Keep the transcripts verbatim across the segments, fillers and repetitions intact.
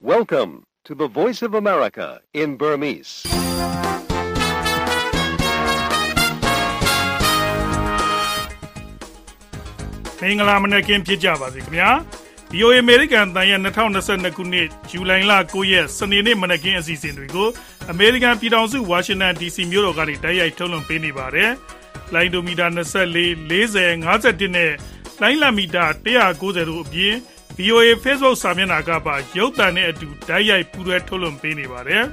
Welcome to the Voice of America in Burmese. ။မင်္ဂလာမနက်ခင်းဖြစ်ကြပါစေခင်ဗျာ။ ဗီ အို အေ American တန်ရဲ့twenty twenty-twoခုနှစ်ဇူလိုင်လnineရက်စနေနေ့မနက်ခင်းအစီအစဉ်တွေကို American ပြည်ထောင်စု Washington ဒီ စီ မြို့တော်ကနေတိုက်ရိုက်ထုတ်လွှင့်ပေးနေပါတယ်။ လိုင်းဒိုမီတာtwenty-four, forty, fifty-one နဲ့လိုင်းလမီတာone ninetyတို့အပြင် ဗီ အို အေ Facebook စာမျက်နှာကပါရုပ်သံနဲ့အတူတိုက်ရိုက်ပူးတွဲထုတ်လွှင့်ပေးနေပါတယ်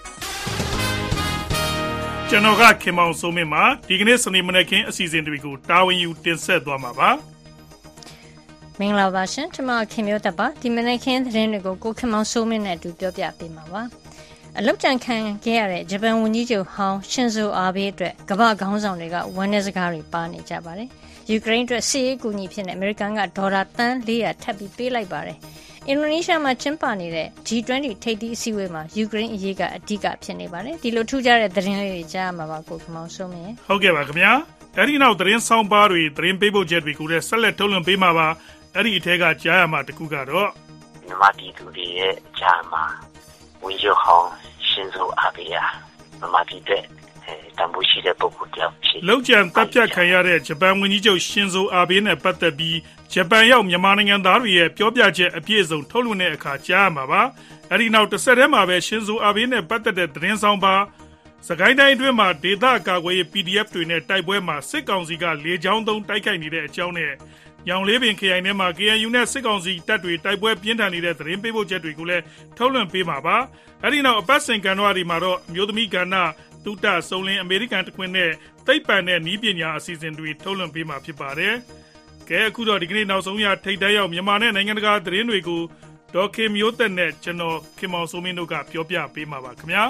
။ကျွန်တော်ကခင်မောင်စိုးမင်းပါဒီကနေ့စနေမနက်ခင်းအစီအစဉ်တွေကိုတာဝန်ယူတင်ဆက်သွားမှာပါမင်္ဂလာပါရှင်ကျွန်မခင်မျိုးသက်ပါဒီမနေ့ခင်းသတင်းတွေကိုကိုခင်မောင်စိုးမင်းနဲ့အတူပြောပြပေးမှာပါအလောက်ကြံခံခဲ့ရတဲ့ဂျပန်ဝန်ကြီးချုပ်ဟောင်းရှင်ဇိုအာဘေးအတွက်ကမ္ဘာခေါင်းဆောင်တွေကဝန်내စကားတွေပါနေကြပါတယ်ယူကရိန်းအတွက်စစ်ရေးကူညီဖြစ်နေအမေရိကန်ကဒေါ်လာသန်းfour hundredထပ်ပြီးပေးလိုက်ပါတယ်အင်ဒိုနီးရှားမှာကျင်းပနေတဲ့ G twenty ထိပ်သီးအစည်းအဝေးမှာယူကရိန်းအရေးကအဓိကဖြစ်နေပါတယ်ဒီလိုထူးခြားတဲ့သတင်းလေးတွေကြားမှာပါကိုခင်မောင်စိုးမင်းဟုတ်ကဲ့ပါခင်ဗျာအဲဒီနောက်သတင်းဆောင်ပါတွေသတင်းပေးပို့ချက်တွေကိုလည်းဆက်လက်ထုတ်လွှင့်ပေးမှာပါအဲ့ဒီအထက်ကကြားရမှာတခုကတော့မြန်မာပြည်သူတွေရဲ့ကြားမှာဝန်ကြီးဟောင်းရှင်ဇိုအာဘေးယာမြန်မာပြည်တဲ့တန်ဖိုးရှိတဲ့ပုဂ္ဂိုလ်တယောက်ဖြစ်လောက်ကျန်တပ်ဖြတ်ခံရတဲ့ဂျပန်ဝန်ကြီးချုပ်ရှင်ဇိုအာဘေးနဲ့ပတ်သက်ပြီးဂျပန်ရောက်မြန်မာနိုင်ငံသားတွေရဲ့ပြောပြချက်အပြည့်အစုံထုတ်လွှင့်တဲ့အခါကြားရမှာပါအဲ့ဒီနောက်တစ်ဆက်တည်းမှာပဲရှင်ဇိုအာဘေးနဲ့ပတ်သက်တဲ့သတင်းဆောင်ပါစကိုင်းတိုင်းအတွင်းမှာဒေသကာကွယ်ရေး P D F တွေနဲ့တိုက်ပွဲမှာစစ်ကောင်စီကလေကြောင်းသုံးတိုက်ခိုက်နေတဲ့အကြောင်းနဲ့ညောင်လေးပင်ခရိုင်ထဲမှာ K N U နဲ့စစ်ကောင်စီတပ်တွေတိုက်ပွဲပြင်းထန်နေတဲ့သတင်းပေးပို့ချက်တွေကိုလည်းထုတ်လွှင့်ပေးမှာပါအဲဒီနောက်အပတ်စဉ်ကန်တော်ဒီမှာတော့အမျိုးသမီးကဏ္ဍတုတစုံလင်အမေရိကန်တခွင်နဲ့သိပ္ပံနဲ့နည်းပညာအစီအစဉ်တွေထုတ်လွှင့်ပေးမှာဖြစ်ပါတယ်ကဲအခုတော့ဒီကနေ့နောက်ဆုံးရထိပ်တန်းရောက်မြန်မာနဲ့နိုင်ငံတကာသတင်းတွေကိုဒေါ်ခင်မျိုးသက်နဲ့ကျွန်တော်ခင်မောင်စိုးမင်းတို့ကပြောပြပေးမှာပါခင်ဗျာ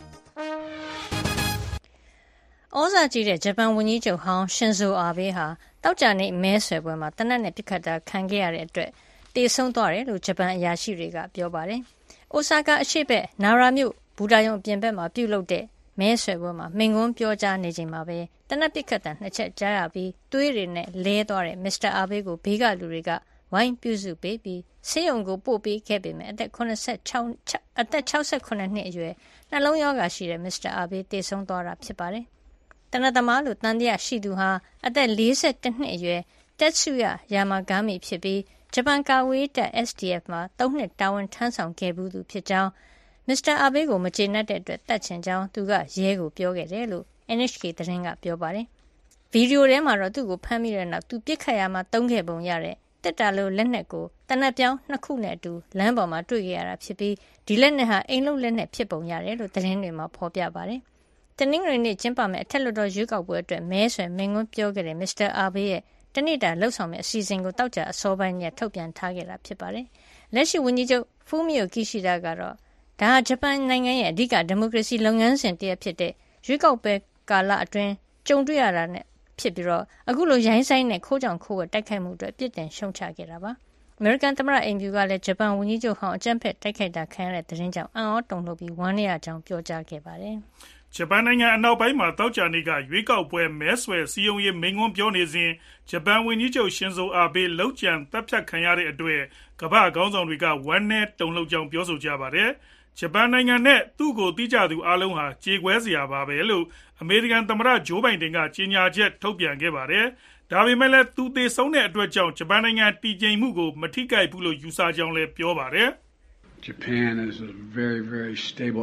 ဩဇာကြီးတဲ့ဂျပန်ဝန်ကြီးချုပ်ဟောင်းရှင်ဇိုအာဘေးဟာတောက်ကြနေမဲဆွယ်ပွဲမှာတနက်နဲ့ပြစ်ခတ်တာခံခဲ့ရတဲ့အတွက်တေဆုံးသွားတယ်လို့ဂျပန်အရာရှိတွေကပြောပါတယ်။အိုဆာကာအရှေ့ဘက်နာရာမြို့ဘူတာယုံအပြင်ဘက်မှာပြုလုပ်တဲ့မဲဆွယ်ပွဲမှာမိန့်ခွန်းပြောကြားနေချိန်မှာပဲတနက်ပြစ်ခတ်တာနှစ်ချက်ကြားရပြီးသွေးတွေနဲ့လဲသွားတဲ့မစ္စတာအာဘေးကိုဘေးကလူတွေကဝိုင်းပြုစုပေးပြီးဆေးရုံကိုပို့ပေးခဲ့ပေမဲ့အသက်seventy-sixအသက်sixty-sevenနှစ်အရွယ်နှလုံးရောဂါရှိတဲ့မစ္စတာအာဘေးတေဆုံးသွားတာဖြစ်ပါတယ်။တနသမားလို့တန်တရားရှိသူဟာအသက်forty-oneနှစ်အရွယ်တက်ဆုရယာမာဂါမီဖြစ်ပြီးဂျပန်ကာဝေးတပ် S D F မှာthreeနှစ်တာဝန်ထမ်းဆောင်ခဲ့ဘူးသူဖြစ်ကြောင်းမစ္စတာအာဘေးကိုမကျေနပ်တဲ့အတွက်တတ်ချင်ကြောင်းသူကရဲကိုပြောခဲ့တယ်လို့ N H K သတင်းကပြောပါတယ်ဗီဒီယိုထဲမှာတော့သူ့ကိုဖမ်းမိတဲ့နောက်သူပြစ်ခတ်ရမှာတုံးခဲ့ပုံရတဲ့တက်တာလို့လက်နက်ကိုတနက်ပြောင်းနှစ်ခုနဲ့အတူလမ်းပေါ်မှာတွေ့ခဲ့ရတာဖြစ်ပြီးဒီလက်နက်ဟာအိမ်လုံးလက်နက်ဖြစ်ပုံရတယ်လို့သတင်းတွေမှာဖော်ပြပါတယ်တနင်္ဂနွေနေ့ကျင်းပမယ့်အထက်လွှတ်တော်ရွေးကောက်ပွဲအတွက်မဲဆွယ်မိန့်ခွန်းပြောခဲ့တဲ့မစ္စတာအာဘေးရဲ့တနေ့တာလှုပ်ဆောင်မယ့်အစီအစဉ်ကိုတောက်ကြအစောပိုင်းနဲ့ထုတ်ပြန်ထားခဲ့တာဖြစ်ပါတယ်။လက်ရှိဝန်ကြီးချုပ်ဖူမီယိုကီရှိဒါကတော့ဒါဟာဂျပန်နိုင်ငံရဲ့အဓိကဒီမိုကရေစီလုပ်ငန်းစဉ်တည်းဖြစ်တဲ့ရွေးကောက်ပွဲကာလအတွင်းကြုံတွေ့ရတာနဲ့ဖြစ်ပြီးတော့အခုလိုရိုင်းဆိုင်နဲ့ခိုးကြောင်ခိုးဝဲတိုက်ခိုက်မှုအတွက်ပြစ်တင်ရှုံချခဲ့တာပါ။အမေရိကန်သမ္မတအိမ်ဖြူကလည်းဂျပန်ဝန်ကြီးချုပ်ဟောင်းအကြမ်းဖက်တိုက်ခိုက်တာခံရတဲ့သတင်းကြောင့်အံ့ဩတုန်လှုပ်ပြီးဝမ်းနည်းရကြောင်းပြောကြားခဲ့ပါတယ်။ဂျပန်နိုင်ငံအနောက်ပိုင်းမှာတောက်ကြနေကရွေးကောက်ပွဲမဲဆွယ်စီယုံရေးမိန့်ခွန်းပြောနေစဉ်ဂျပန်ဝန်ကြီးချုပ်ရှင်ဇိုအာဘေးလောက်ကျန်တပ်ဖြတ်ခံရတဲ့အတွက်ကမ္ဘာခေါင်းဆောင်တွေကဝမ်းနည်းတုန်လှုပ်ကြောင်းပြောဆိုကြပါတယ်။ဂျပန်နိုင်ငံနဲ့သူ့ကိုတိကျသူအလုံးဟာကြေကွဲစရာပါပဲလို့အမေရိကန်သမ္မတဂျိုးဘိုင်ဒန်ကကြေညာချက်ထုတ်ပြန်ခဲ့ပါတယ်။ဒါပေမဲ့လည်းသူသေဆုံးတဲ့အတွက်ကြောင့်ဂျပန်နိုင်ငံတည်ငြိမ်မှုကိုမထိခိုက်ဘူးလို့ယူဆကြောင်းလည်းပြောပါတယ်။ Japan is a very very stable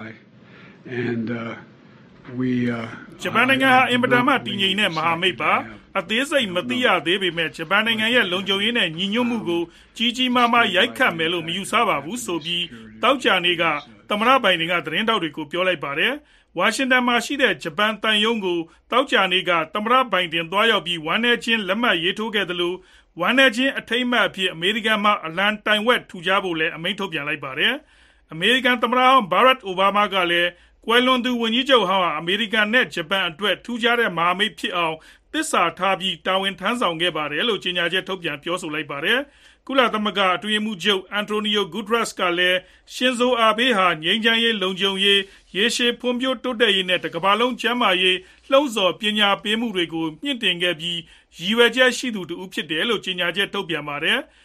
ally.And uh, we uh, ဂျပန်နိုင်ငံဟာအင်မတန်မှတည်ငြိမ်တဲ့မဟာမိတ်ပါအသေးစိတ်မသိရသေးပေမဲ့ဂျပန်နိုင်ငံရဲ့လုံခြုံရေးနဲ့ညီညွတ်မှုကိုကြီးကြီးမားမားရိုက်ခတ်မယ်လို့မယူဆပါဘူးဆိုပြီးတောက်ကြနေကသမ္မတဘိုင်ဒန်ကသတင်းတောက်တွေကိုပြောလိုက်ပါတယ်ဝါရှင်တန်မှာရှိတဲ့ဂျပန်တန်ယုံကိုတောက်ကြနေကသမ္မတဘိုင်ဒန်သွားရောက်ပြီးဝမ်းနည်းချင်းလက်မှတ်ရေးထိုးခဲ့တယ်လို့ဝမ်းနည်းချင်းအထိမ်းအမှတ်အဖြစ်အမေရိကန်မှာအလံတိုင်ဝက်ထူကြဖို့လည်းအမိန့်ထုတ်ပြန်လိုက်ပါတယ်အမေရိကန်သမ္မတဟောင်းဘာရက်အိုဘားမားကလည်းကွယ်လွန်သူဝန်ကြီးချုပ်ဟောင်းဟာအမေရိကန်နဲ့ဂျပန်အတွက်ထူးခြားတဲ့မဟာမိတ်ဖြစ်အောင်သစ္စာထားပြီးတာဝန်ထမ်းဆောင်ခဲ့ပါတယ်လို့ကြေညာချက်ထုတ်ပြန်ပြောဆိုလိုက်ပါတယ်။ကုလသမဂ္ဂအတွင်းရေးမှူးချုပ်အန်တိုနီယိုဂူဒရက်စ်ကလည်းရှင်ဇိုအာဘေးဟာငြိမ်းချမ်းရေးလုံခြုံရေးရေရှည်ဖွံ့ဖြိုးတိုးတက်ရေးနဲ့တကမ္ဘာလုံးကျန်းမာရေးလှုံ့ဆော်ပညာပေးမှုတွေကိုမြင့်တင်ခဲ့ပြီးရည်ရွယ်ချက်ရှိသူတူဖြစ်တယ်လို့ကြေညာချက်ထုတ်ပြန်ပါတယ်။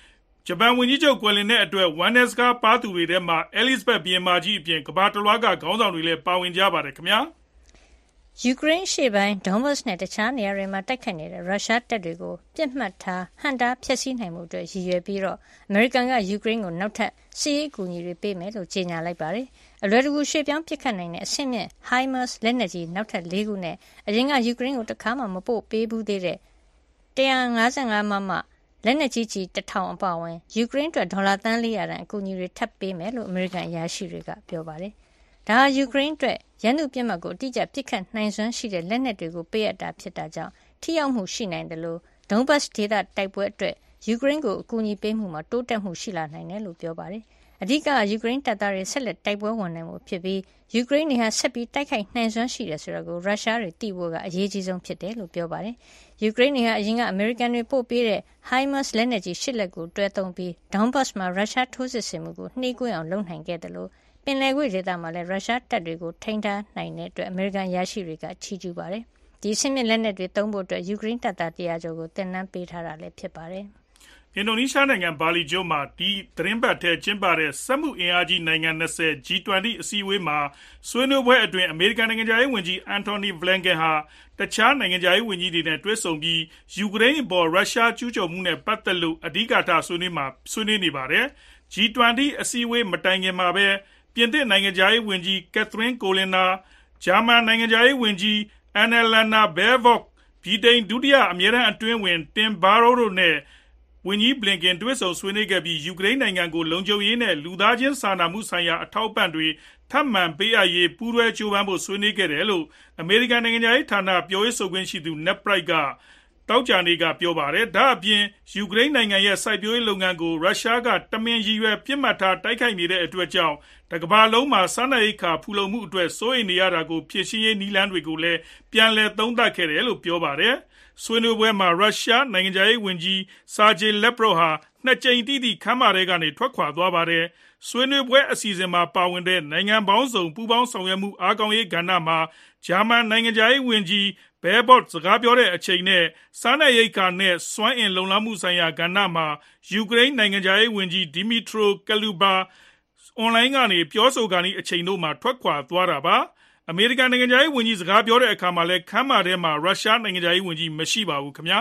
ဂျပန်ဝန်ကြီးချုပ်ကွယ်လွန်တဲ့အတွက်ဝမ်းနည်းစကားပါသူတွေထဲမှာအဲလစ်ဇဘက်ဘုရင်မကြီးအပြင်ကမ္ဘာတလွှားကခေါင်းဆောင်တွေလည်းပါဝင်ကြပါတယ်ခင်ဗျာယူကရိန်းရှေ့ပိုင်းဒေါန်ဘတ်နဲ့တခြားနေရာတွေမှာတိုက်ခိုက်နေတဲ့ရုရှားတပ်တွေကိုပြစ်မှတ်ထားဟန်တာဖျက်ဆီးနိုင်မှုအတွက်ရည်ရွယ်ပြီးတော့အမေရိကန်ကယူကရိန်းကိုနောက်ထပ်စစ်ရေးအကူအညီတွေပေးမယ်လို့ကြေညာလိုက်ပါတယ်။အလွယ်တကူရွှေ့ပြောင်းပစ်ခတ်နိုင်တဲ့အဆင့်မြင့် HIMARS လက်နက်ကြီးနောက်ထပ်၄ခုနဲ့အရင်ကယူကရိန်းကိုတခါမှမပို့ပေးဘူးသေးတဲ့one fifty-fiveမမလက်နက်ကြီးကြီးone thousandအပါအဝင်ယူကရိန်းအတွက်ဒေါ်လာသန်းfour hundredတန်အကူအညီတွေထပ်ပေးမယ်လို့အမေရိကန်အရာရှိတွေကပြောပါတယ်။ဒါဟာယူကရိန်းအတွက်ရန်သူပြစ်မှတ်ကိုအတိအကျပစ်ခတ်နိုင်စွမ်းရှိတဲ့လက်နက်တွေကိုပေးအပ်တာဖြစ်တာကြောင့်ထိရောက်မှုရှိနိုင်တယ်လို့ဒုံဘတ်ဒေသတိုက်ပွဲအတွက်ယူကရိန်းကိုအကူအညီပေးမှုမှာတိုးတက်မှုရှိလာနိုင်တယ်လို့ပြောပါတယ်။အဓိကယူကရိန်းတပ်သားတွေဆက်လက်တိုက်ပွဲဝင်နိုင်မှုဖြစ်ပြီးယူကရိန်းတွေဟာဆက်ပြီးတိုက်ခိုက်နိုင်စွမ်းရှိတယ်ဆိုတာကိုရုရှားတွေသိဖို့ကအရေးကြီးဆုံးဖြစ်တယ်လို့ပြောပါတယ်။ယူကရိန်းတွေဟာအရင်ကအမေရိကန်တွေပို့ပေးတဲ့ HIMARS လက်နက်ကြီးeightလက်ကိုတွဲသုံးပြီးဒေါန်ဘတ်မှာရုရှားထိုးစစ်ဆင်မှုကိုနှေးကွေးအောင်လုပ်နိုင်ခဲ့တယ်လို့ပင်လယ်ကွေ့ဒေသမှာလည်းရုရှားတပ်တွေကိုထိန်းထားနိုင်တဲ့အတွက်အမေရိကန်ရရှိတွေကချီးကျူးပါတယ်။ဒီအဆင့်မြင့်လက်နက်တွေသုံးဖို့အတွက်ယူကရိန်းတပ်သားone hundredကျော်ကိုသင်တန်းပေးထားတာလည်းဖြစ်ပါတယ်။အင်ဒိုနီးရှားနိုင်ငံဘာလီကျွန်းမှာဒီသတင်းပတ်ထဲကျင်းပတဲ့စက်မှုအင်အားကြီးနိုင်ငံtwenty G twenty အစည်းအဝေးမှာဆွေးနွေးပွဲအတွင်းအမေရိကန်နိုင်ငံခြားရေးဝန်ကြီးအန်တိုနီဘလန်ကန်ဟာတခြားနိုင်ငံခြားရေးဝန်ကြီးတွေနဲ့တွေ့ဆုံပြီးယူကရိန်းအပေါ်ရုရှားကျူးကျော်မှုနဲ့ပတ်သက်လို့အဓိကထားဆွေးနွေးမှာဆွေးနွေးနေပါတယ်။ G twenty အစည်းအဝေးမတိုင်ခင်မှာပဲပြင်သစ်နိုင်ငံခြားရေးဝန်ကြီးကက်သရင်းကိုလင်နာဂျာမန်နိုင်ငံခြားရေးဝန်ကြီးအန်နလန်နာဘဲဗော့ဗြိတိန်ဒုတိယအမြဲတမ်းအတွင်းဝန်တင်ဘာရိုတို့နဲ့ဝန်ကြီးဘလင်ကန်တွေ့ဆုံဆွေးနွေးခဲ့ပြီးယူကရိန်းနိုင်ငံကိုလုံခြုံရေးနဲ့လူသားချင်းစာနာမှုဆိုင်ရာအထောက်အပံ့တွေထပ်မံပေးအပ်ရေးပူးတွဲကြိုးပမ်းဖို့ဆွေးနွေးခဲ့တယ်လို့အမေရိကန်နိုင်ငံခြားရေးဌာနပြောရေးဆိုခွင့်ရှိသူ Ned Price ကတောက်ကြနေကပြောပါတယ်။ဒါအပြင်ယူကရိန်းနိုင်ငံရဲ့စိုက်ပျိုးရေးလုပ်ငန်းကိုရုရှားကတမင်ရည်ရွယ်ပြစ်မှတ်ထားတိုက်ခိုက်နေတဲ့အတွက်ကြောင့်တကမ္ဘာလုံးမှာစားနပ်ရိက္ခာဖူလုံမှုအတွက်စိုးရိမ်နေရတာကိုဖြေရှင်းရေးနည်းလမ်းတွေကိုလည်းပြန်လည်သုံးသပ်ခဲ့တယ်လို့ပြောပါတယ်။ဆွေးနွေးပွဲမှာရုရှားနိုင်ငံခြားရေးဝန်ကြီးဆာဂျေလက်ပရိုဟာနှစ်ကြိမ်တိတိခမ်းမထဲကနေထွက်ခွာသွားပါတယ်။ဆွေးနွေးပွဲအစီအစဉ်မှာပါဝင်တဲ့နိုင်ငံပေါင်းစုံပူးပေါင်းဆောင်ရွက်မှုအားကောင်းရေးကဏ္ဍမှာဂျာမန်နိုင်ငံခြားရေးဝန်ကြီးဘဲဘော့စကားပြောတဲ့အချိန်နဲ့စားနပ်ရိက္ခာနဲ့စွမ်းအင်လုံလောက်မှုဆိုင်ရာကဏ္ဍမှာယူကရိန်းနိုင်ငံခြားရေးဝန်ကြီးဒီမီထရိုကလူဘာအွန်လိုင်းကနေပြောဆိုကနေအချိန်တို့မှာထွက်ခွာသွားတာပါအမေရိကန်နိုင်ငံခြားရေးဝန်ကြီးစကားပြောတဲ့အခါမှာလည်းခမ်းမထဲမှာရုရှားနိုင်ငံခြားရေးဝန်ကြီးမရှိပါဘူးခင်ဗျာ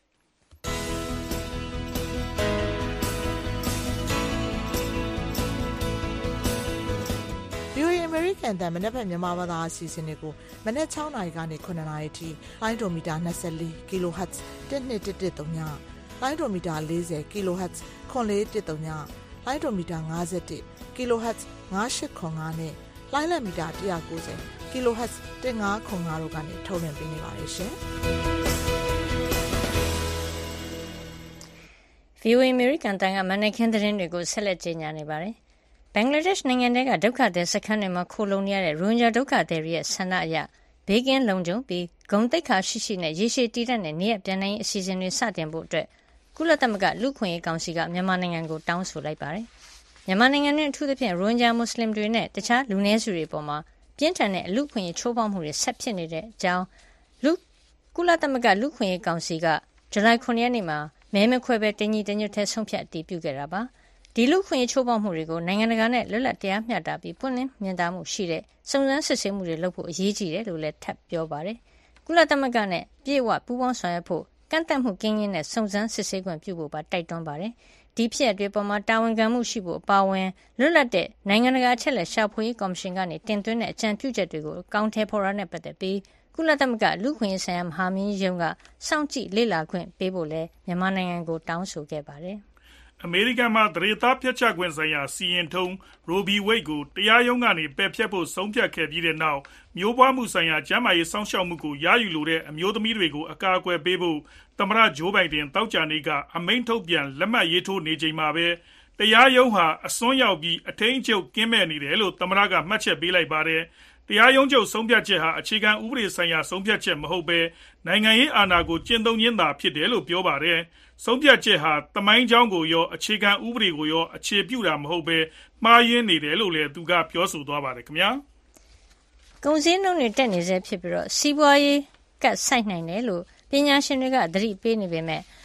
အမေရိကန်တန်မနက်ဖြန်မြန်မာဘာသာအစီအစဉ်တွေကိုမနက်sixနာရီကနေsevenနာရီထိလိုင်းဒိုမီတာtwenty-four ကီလိုဟတ်ဇ်twelve one one threeလိုင်းဒိုမီတာfortyကီလိုဟတ်ဇ်four four one threeလိုင်းဒိုမီတာfifty-oneကီလိုဟတ်ဇ်five eight zero fiveနဲ့လိုင်းလက်မီတာone ninetyကီလိုဟတ်ဇ်fifteen zero fiveတို့ကနေထုတ်လွှင့်ပေးနေပါတယ်ရှင်။ဗီအိုအေ American တန်ကမနက်ခင်းသတင်းတွေကိုဆက်လက်ကြေညာနေပါတယ်။ဘင်္ဂလားဒေ့ရှ်နိုင်ငံကဒုက္ခသည်စခန်းတွေမှာခိုလှုံနေရတဲ့ရိုဟင်ဂျာဒုက္ခသည်တွေရဲ့ဆန္ဒအရဘေးကင်းလုံခြုံပြီးဂုဏ်သိက္ခာရှိရှိနဲ့ရေရှည်တည်တံ့တဲ့နေရပြန်နိုင်အစီအစဉ်တွေစတင်ဖို့အတွက်ကုလသမဂ္ဂလူ့ခွင့်ရေးကောင်စီကမြန်မာနိုင်ငံကိုတောင်းဆိုလိုက်ပါတယ်။မြန်မာနိုင်ငံနဲ့အထူးသဖြင့်ရိုဟင်ဂျာမွတ်စလင်တွေနဲ့တခြားလူနည်းစုတွေပေါ်မှာပြင်းထန်တဲ့လူ့ခွင့်ရေးချိုးဖောက်မှုတွေဆက်ဖြစ်နေတဲ့အကြောင်းလူကုလသမဂ္ဂလူ့ခွင့်ရေးကောင်စီကဇူလိုင်sevenရက်နေ့မှာမဲမခွဲပဲတင်ကြီးတညွတ်ထဲဆုံးဖြတ်အတည်ပြုခဲ့တာပါ။ဒီလူခွင့်ရေးချိုးဖောက်မှုတွေကိုနိုင်ငံတကာနဲ့လွတ်လပ်တရားမျှတပြီးပွင့်လင်းမြင်သာမှုရှိတဲ့စုံစမ်းစစ်ဆေးမှုတွေလုပ်ဖို့အရေးကြီးတယ်လို့လည်းထပ်ပြောပါတယ်။ကုလသမဂ္ဂနဲ့ပြေဝပူးပေါင်းဆောင်ရွက်ဖို့ကန့်သက်မှုကင်းရင်းနဲ့စုံစမ်းစစ်ဆေးခွင့်ပြုဖို့ပါတိုက်တွန်းပါတယ်။ဒီဖြစ်ရပ်တွေပေါ်မှာတာဝန်ခံမှုရှိဖို့အပါအဝင်လွတ်လပ်တဲ့နိုင်ငံတကာအချက်အလက်ရှာဖွေရေးကော်မရှင်ကနေတင်သွင်းတဲ့အကြံပြုချက်တွေကိုကောင်းထဲဖော်ရတဲ့ပတ်သက်ပြီးကုလသမဂ္ဂလူ့ခွင့်ရေးဆိုင်ရာမဟာမင်းကြီးရုံးကစောင့်ကြည့်လေ့လာခွင့်ပေးဖို့လည်းမြန်မာနိုင်ငံကိုတောင်းဆိုခဲ့ပါတယ်။အမေရိကန်မှာသရေသားဖျက်ချခွင့်ဆိုင်ရာစီရင်ထုံးရိုဘီဝိတ်ကိုတရားရုံးကနေပယ်ဖျက်ဖို့ဆုံးဖြတ်ခဲ့ပြီးတဲ့နောက်မျိုးပွားမှုဆိုင်ရာကျန်းမာရေးစောင့်ရှောက်မှုကိုရယူလိုတဲ့အမျိုးသမီးတွေကိုအကာအကွယ်ပေးဖို့သမ္မတဂျိုးဘိုင်ဒန်တောက်ကြနေကအမိန့်ထုတ်ပြန်လက်မှတ်ရေးထိုးနေချိန်မှာပဲတရားရုံးဟာအစွန်းရောက်ပြီးအထင်းချုပ်ကင်းမဲ့နေတယ်လို့သမ္မတကမှတ်ချက်ပေးလိုက်ပါတယ်။တရားရုံးချုပ်ဆုံးဖြတ်ချက်ဟာအခြေခံဥပဒေဆိုင်ရာဆုံးဖြတ်ချက်မဟုတ်ဘဲနိုင်ငံရေးအာဏာကိုကျင့်သုံးခြင်းသာဖြစ်တယ်လို့ပြောပါတယ်။ဆုံးဖြတ်ချက်ဟာသမိုင်းကြောင်းကိုရောအခြေခံဥပဒေကိုရောအခြေပြုတာမဟုတ်ဘဲမှားယွင်းနေတယ်လို့လည်းသူကပြောဆိုသွားပါတယ်ခင်ဗျာ။ကုန်စည်နှုန်းတွေတက်နေစေဖြစ်ပြီးတော့စီးပွားရေးကတ်ဆိုင်နိုင်တယ်လို့ပညာရှင်တွေကသတိပေးနေပေမဲ့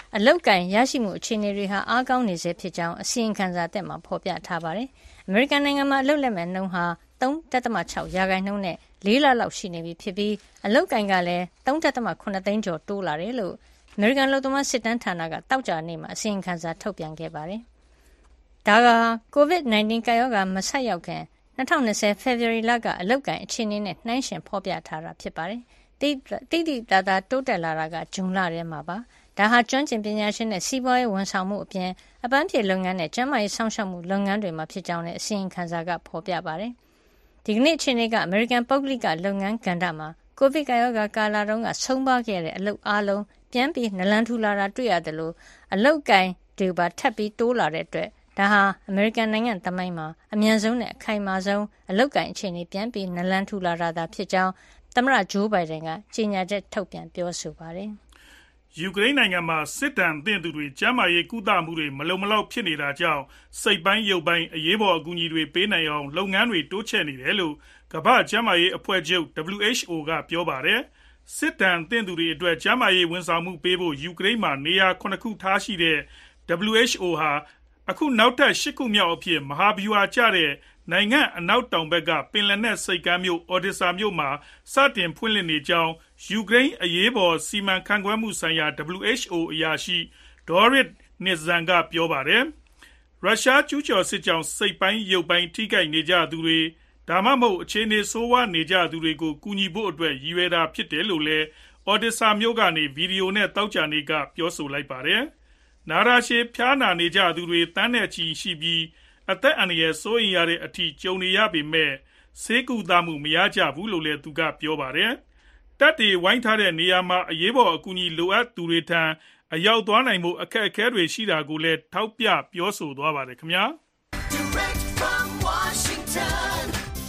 အလုတ်ကန်ရရှိမှုအခြေအနေတွေဟာအားကောင်းနေစေဖြစ်ကြောင်းအစီရင်ခံစာသစ်မှာဖော်ပြထားပါတယ်။အမေရိကန်နိုင်ငံမှာအလုတ်လက်မဲ့နှုန်းဟာ သုံးဒသမခြောက် ရာခိုင်နှုန်းနဲ့လေးလလောက်ရှိနေပြီဖြစ်ပြီးအလုတ်ကန်ကလည်း သုံးဒသမခုနှစ် သိန်းကျော်တိုးလာတယ်လို့အမေရိကန်အလုပ်သမားစစ်တမ်းဌာနကတောက်ကြနေ့မှာအစီရင်ခံစာထုတ်ပြန်ခဲ့ပါတယ်။ဒါက ကိုဗစ် ၁၉ ကာရောဂါမဆက်ရောက်ခင်၂၀၂၀ ဖေဖော်ဝါရီလကအလုတ်ကန်အခြေအနေနဲ့နှိုင်းယှဉ်ဖော်ပြထားတာဖြစ်ပါတယ်။တိတိတိတသာတိုးတက်လာတာကဇွန်လထဲမှာပါ။ဒါဟာကျွမ်းကျင်ပညာရှင်နဲ့စီးပွားရေးဝန်ဆောင်မှုအပြင်အပန်းဖြေလုပ်ငန်းနဲ့ကျန်းမာရေးဆောင်ရှောက်မှုလုပ်ငန်းတွေမှာဖြစ်ကြောင်းလည်းအစီရင်ခံစာကဖော်ပြပါတယ်။ဒီကနေ့အခြေအနေကအမေရိကန်ပုဂ္ဂလိကလုပ်ငန်းကဏ္ဍမှာကိုဗစ်ကာရောဂါကာလတုန်းကဆုံးပါခဲ့တဲ့အလုပ်အားလုံးပြန်ပြီးနလန်ထူလာတာတွေ့ရတယ်လို့အလုပ်ကိုင်တွေပါထပ်ပြီးတိုးလာတဲ့အတွက်ဒါဟာအမေရိကန်နိုင်ငံသမိုင်းမှာအမြန်ဆုံးနဲ့အခိုင်အမာဆုံးအလုပ်ကိုင်အခြေအနေပြန်ပြီးနလန်ထူလာတာသာဖြစ်ကြောင်းသမ္မတဂျိုးဘိုင်ဒန်ကကြေညာချက်ထုတ်ပြန်ပြောဆိုပါတယ်။ယူကရိန်းနိုင်ငံမှာစစ်တမ်းသင့်သူတွေကျန်းမာရေးကုသမှုတွေမလုံမလောက်ဖြစ်နေတာကြောင့်စိတ်ပိုင်းရုပ်ပိုင်းအရေးပေါ်အကူအညီတွေပေးနိုင်အောင်လုပ်ငန်းတွေတိုးချဲ့နေတယ်လို့ကမ္ဘာ့ကျန်းမာရေးအဖွဲ့ချုပ် W H O ကပြောပါတယ်။စစ်တမ်းသင့်သူတွေအတွက်ကျန်းမာရေးဝန်ဆောင်မှုပေးဖို့ယူကရိန်းမှာနေရာခုနှစ်ခုထားရှိတဲ့ W H O ဟာအခုနောက်ထပ်ရှစ်ခုမြောက်အဖြစ်မဟာဗျူဟာကျတဲ့နိုင်ငံအနောက်တောင်ဘက်ကပင်လယ်နက်ဆိပ်ကမ်းမြို့အော်ဒီဆာမြို့မှာစတင်ဖွင့်လှစ်နေကြောင်းယူကရိန်းအရေးပေါ်စီမံခန့်ခွဲမှုဆိုင်ရာ W H O အရာရှိဒေါ်ရစ်နစ်ဇန်ကပြောပါတယ်။ရုရှားကျူးကျော်စစ်ကြောင့်စိတ်ပိုင်းရုပ်ပိုင်းထိခိုက်နေကြသူတွေဒါမှမဟုတ်အခြေအနေဆိုးဝါးနေကြသူတွေကိုကူညီဖို့အတွက်ရည်ရွယ်တာဖြစ်တယ်လို့လည်းအော်ဒီဆာမြို့ကနေဗီဒီယိုနဲ့တောက်ကြနေကပြောဆိုလိုက်ပါတယ်။နာရာရှည်ဖျားနာနေကြသူတွေတန်းနဲ့ချီရှိပြီးအသက်အန္တရာယ်စိုးရိမ်ရတဲ့အထိကြုံနေရပေမဲ့ဆေးကုသမှုမရကြဘူးလို့လည်းသူကပြောပါတယ်။တပ်တွေဝိုင်းထားတဲ့နေရာမှာအရေးပေါ်အကူအညီလိုအပ်သူတွေထံအရောက်သွားနိုင်မှုအခက်အခဲတွေရှိတာကိုလည်းထောက်ပြပြောဆိုသွားပါတယ်ခင်ဗျာ။ Direct from Washington,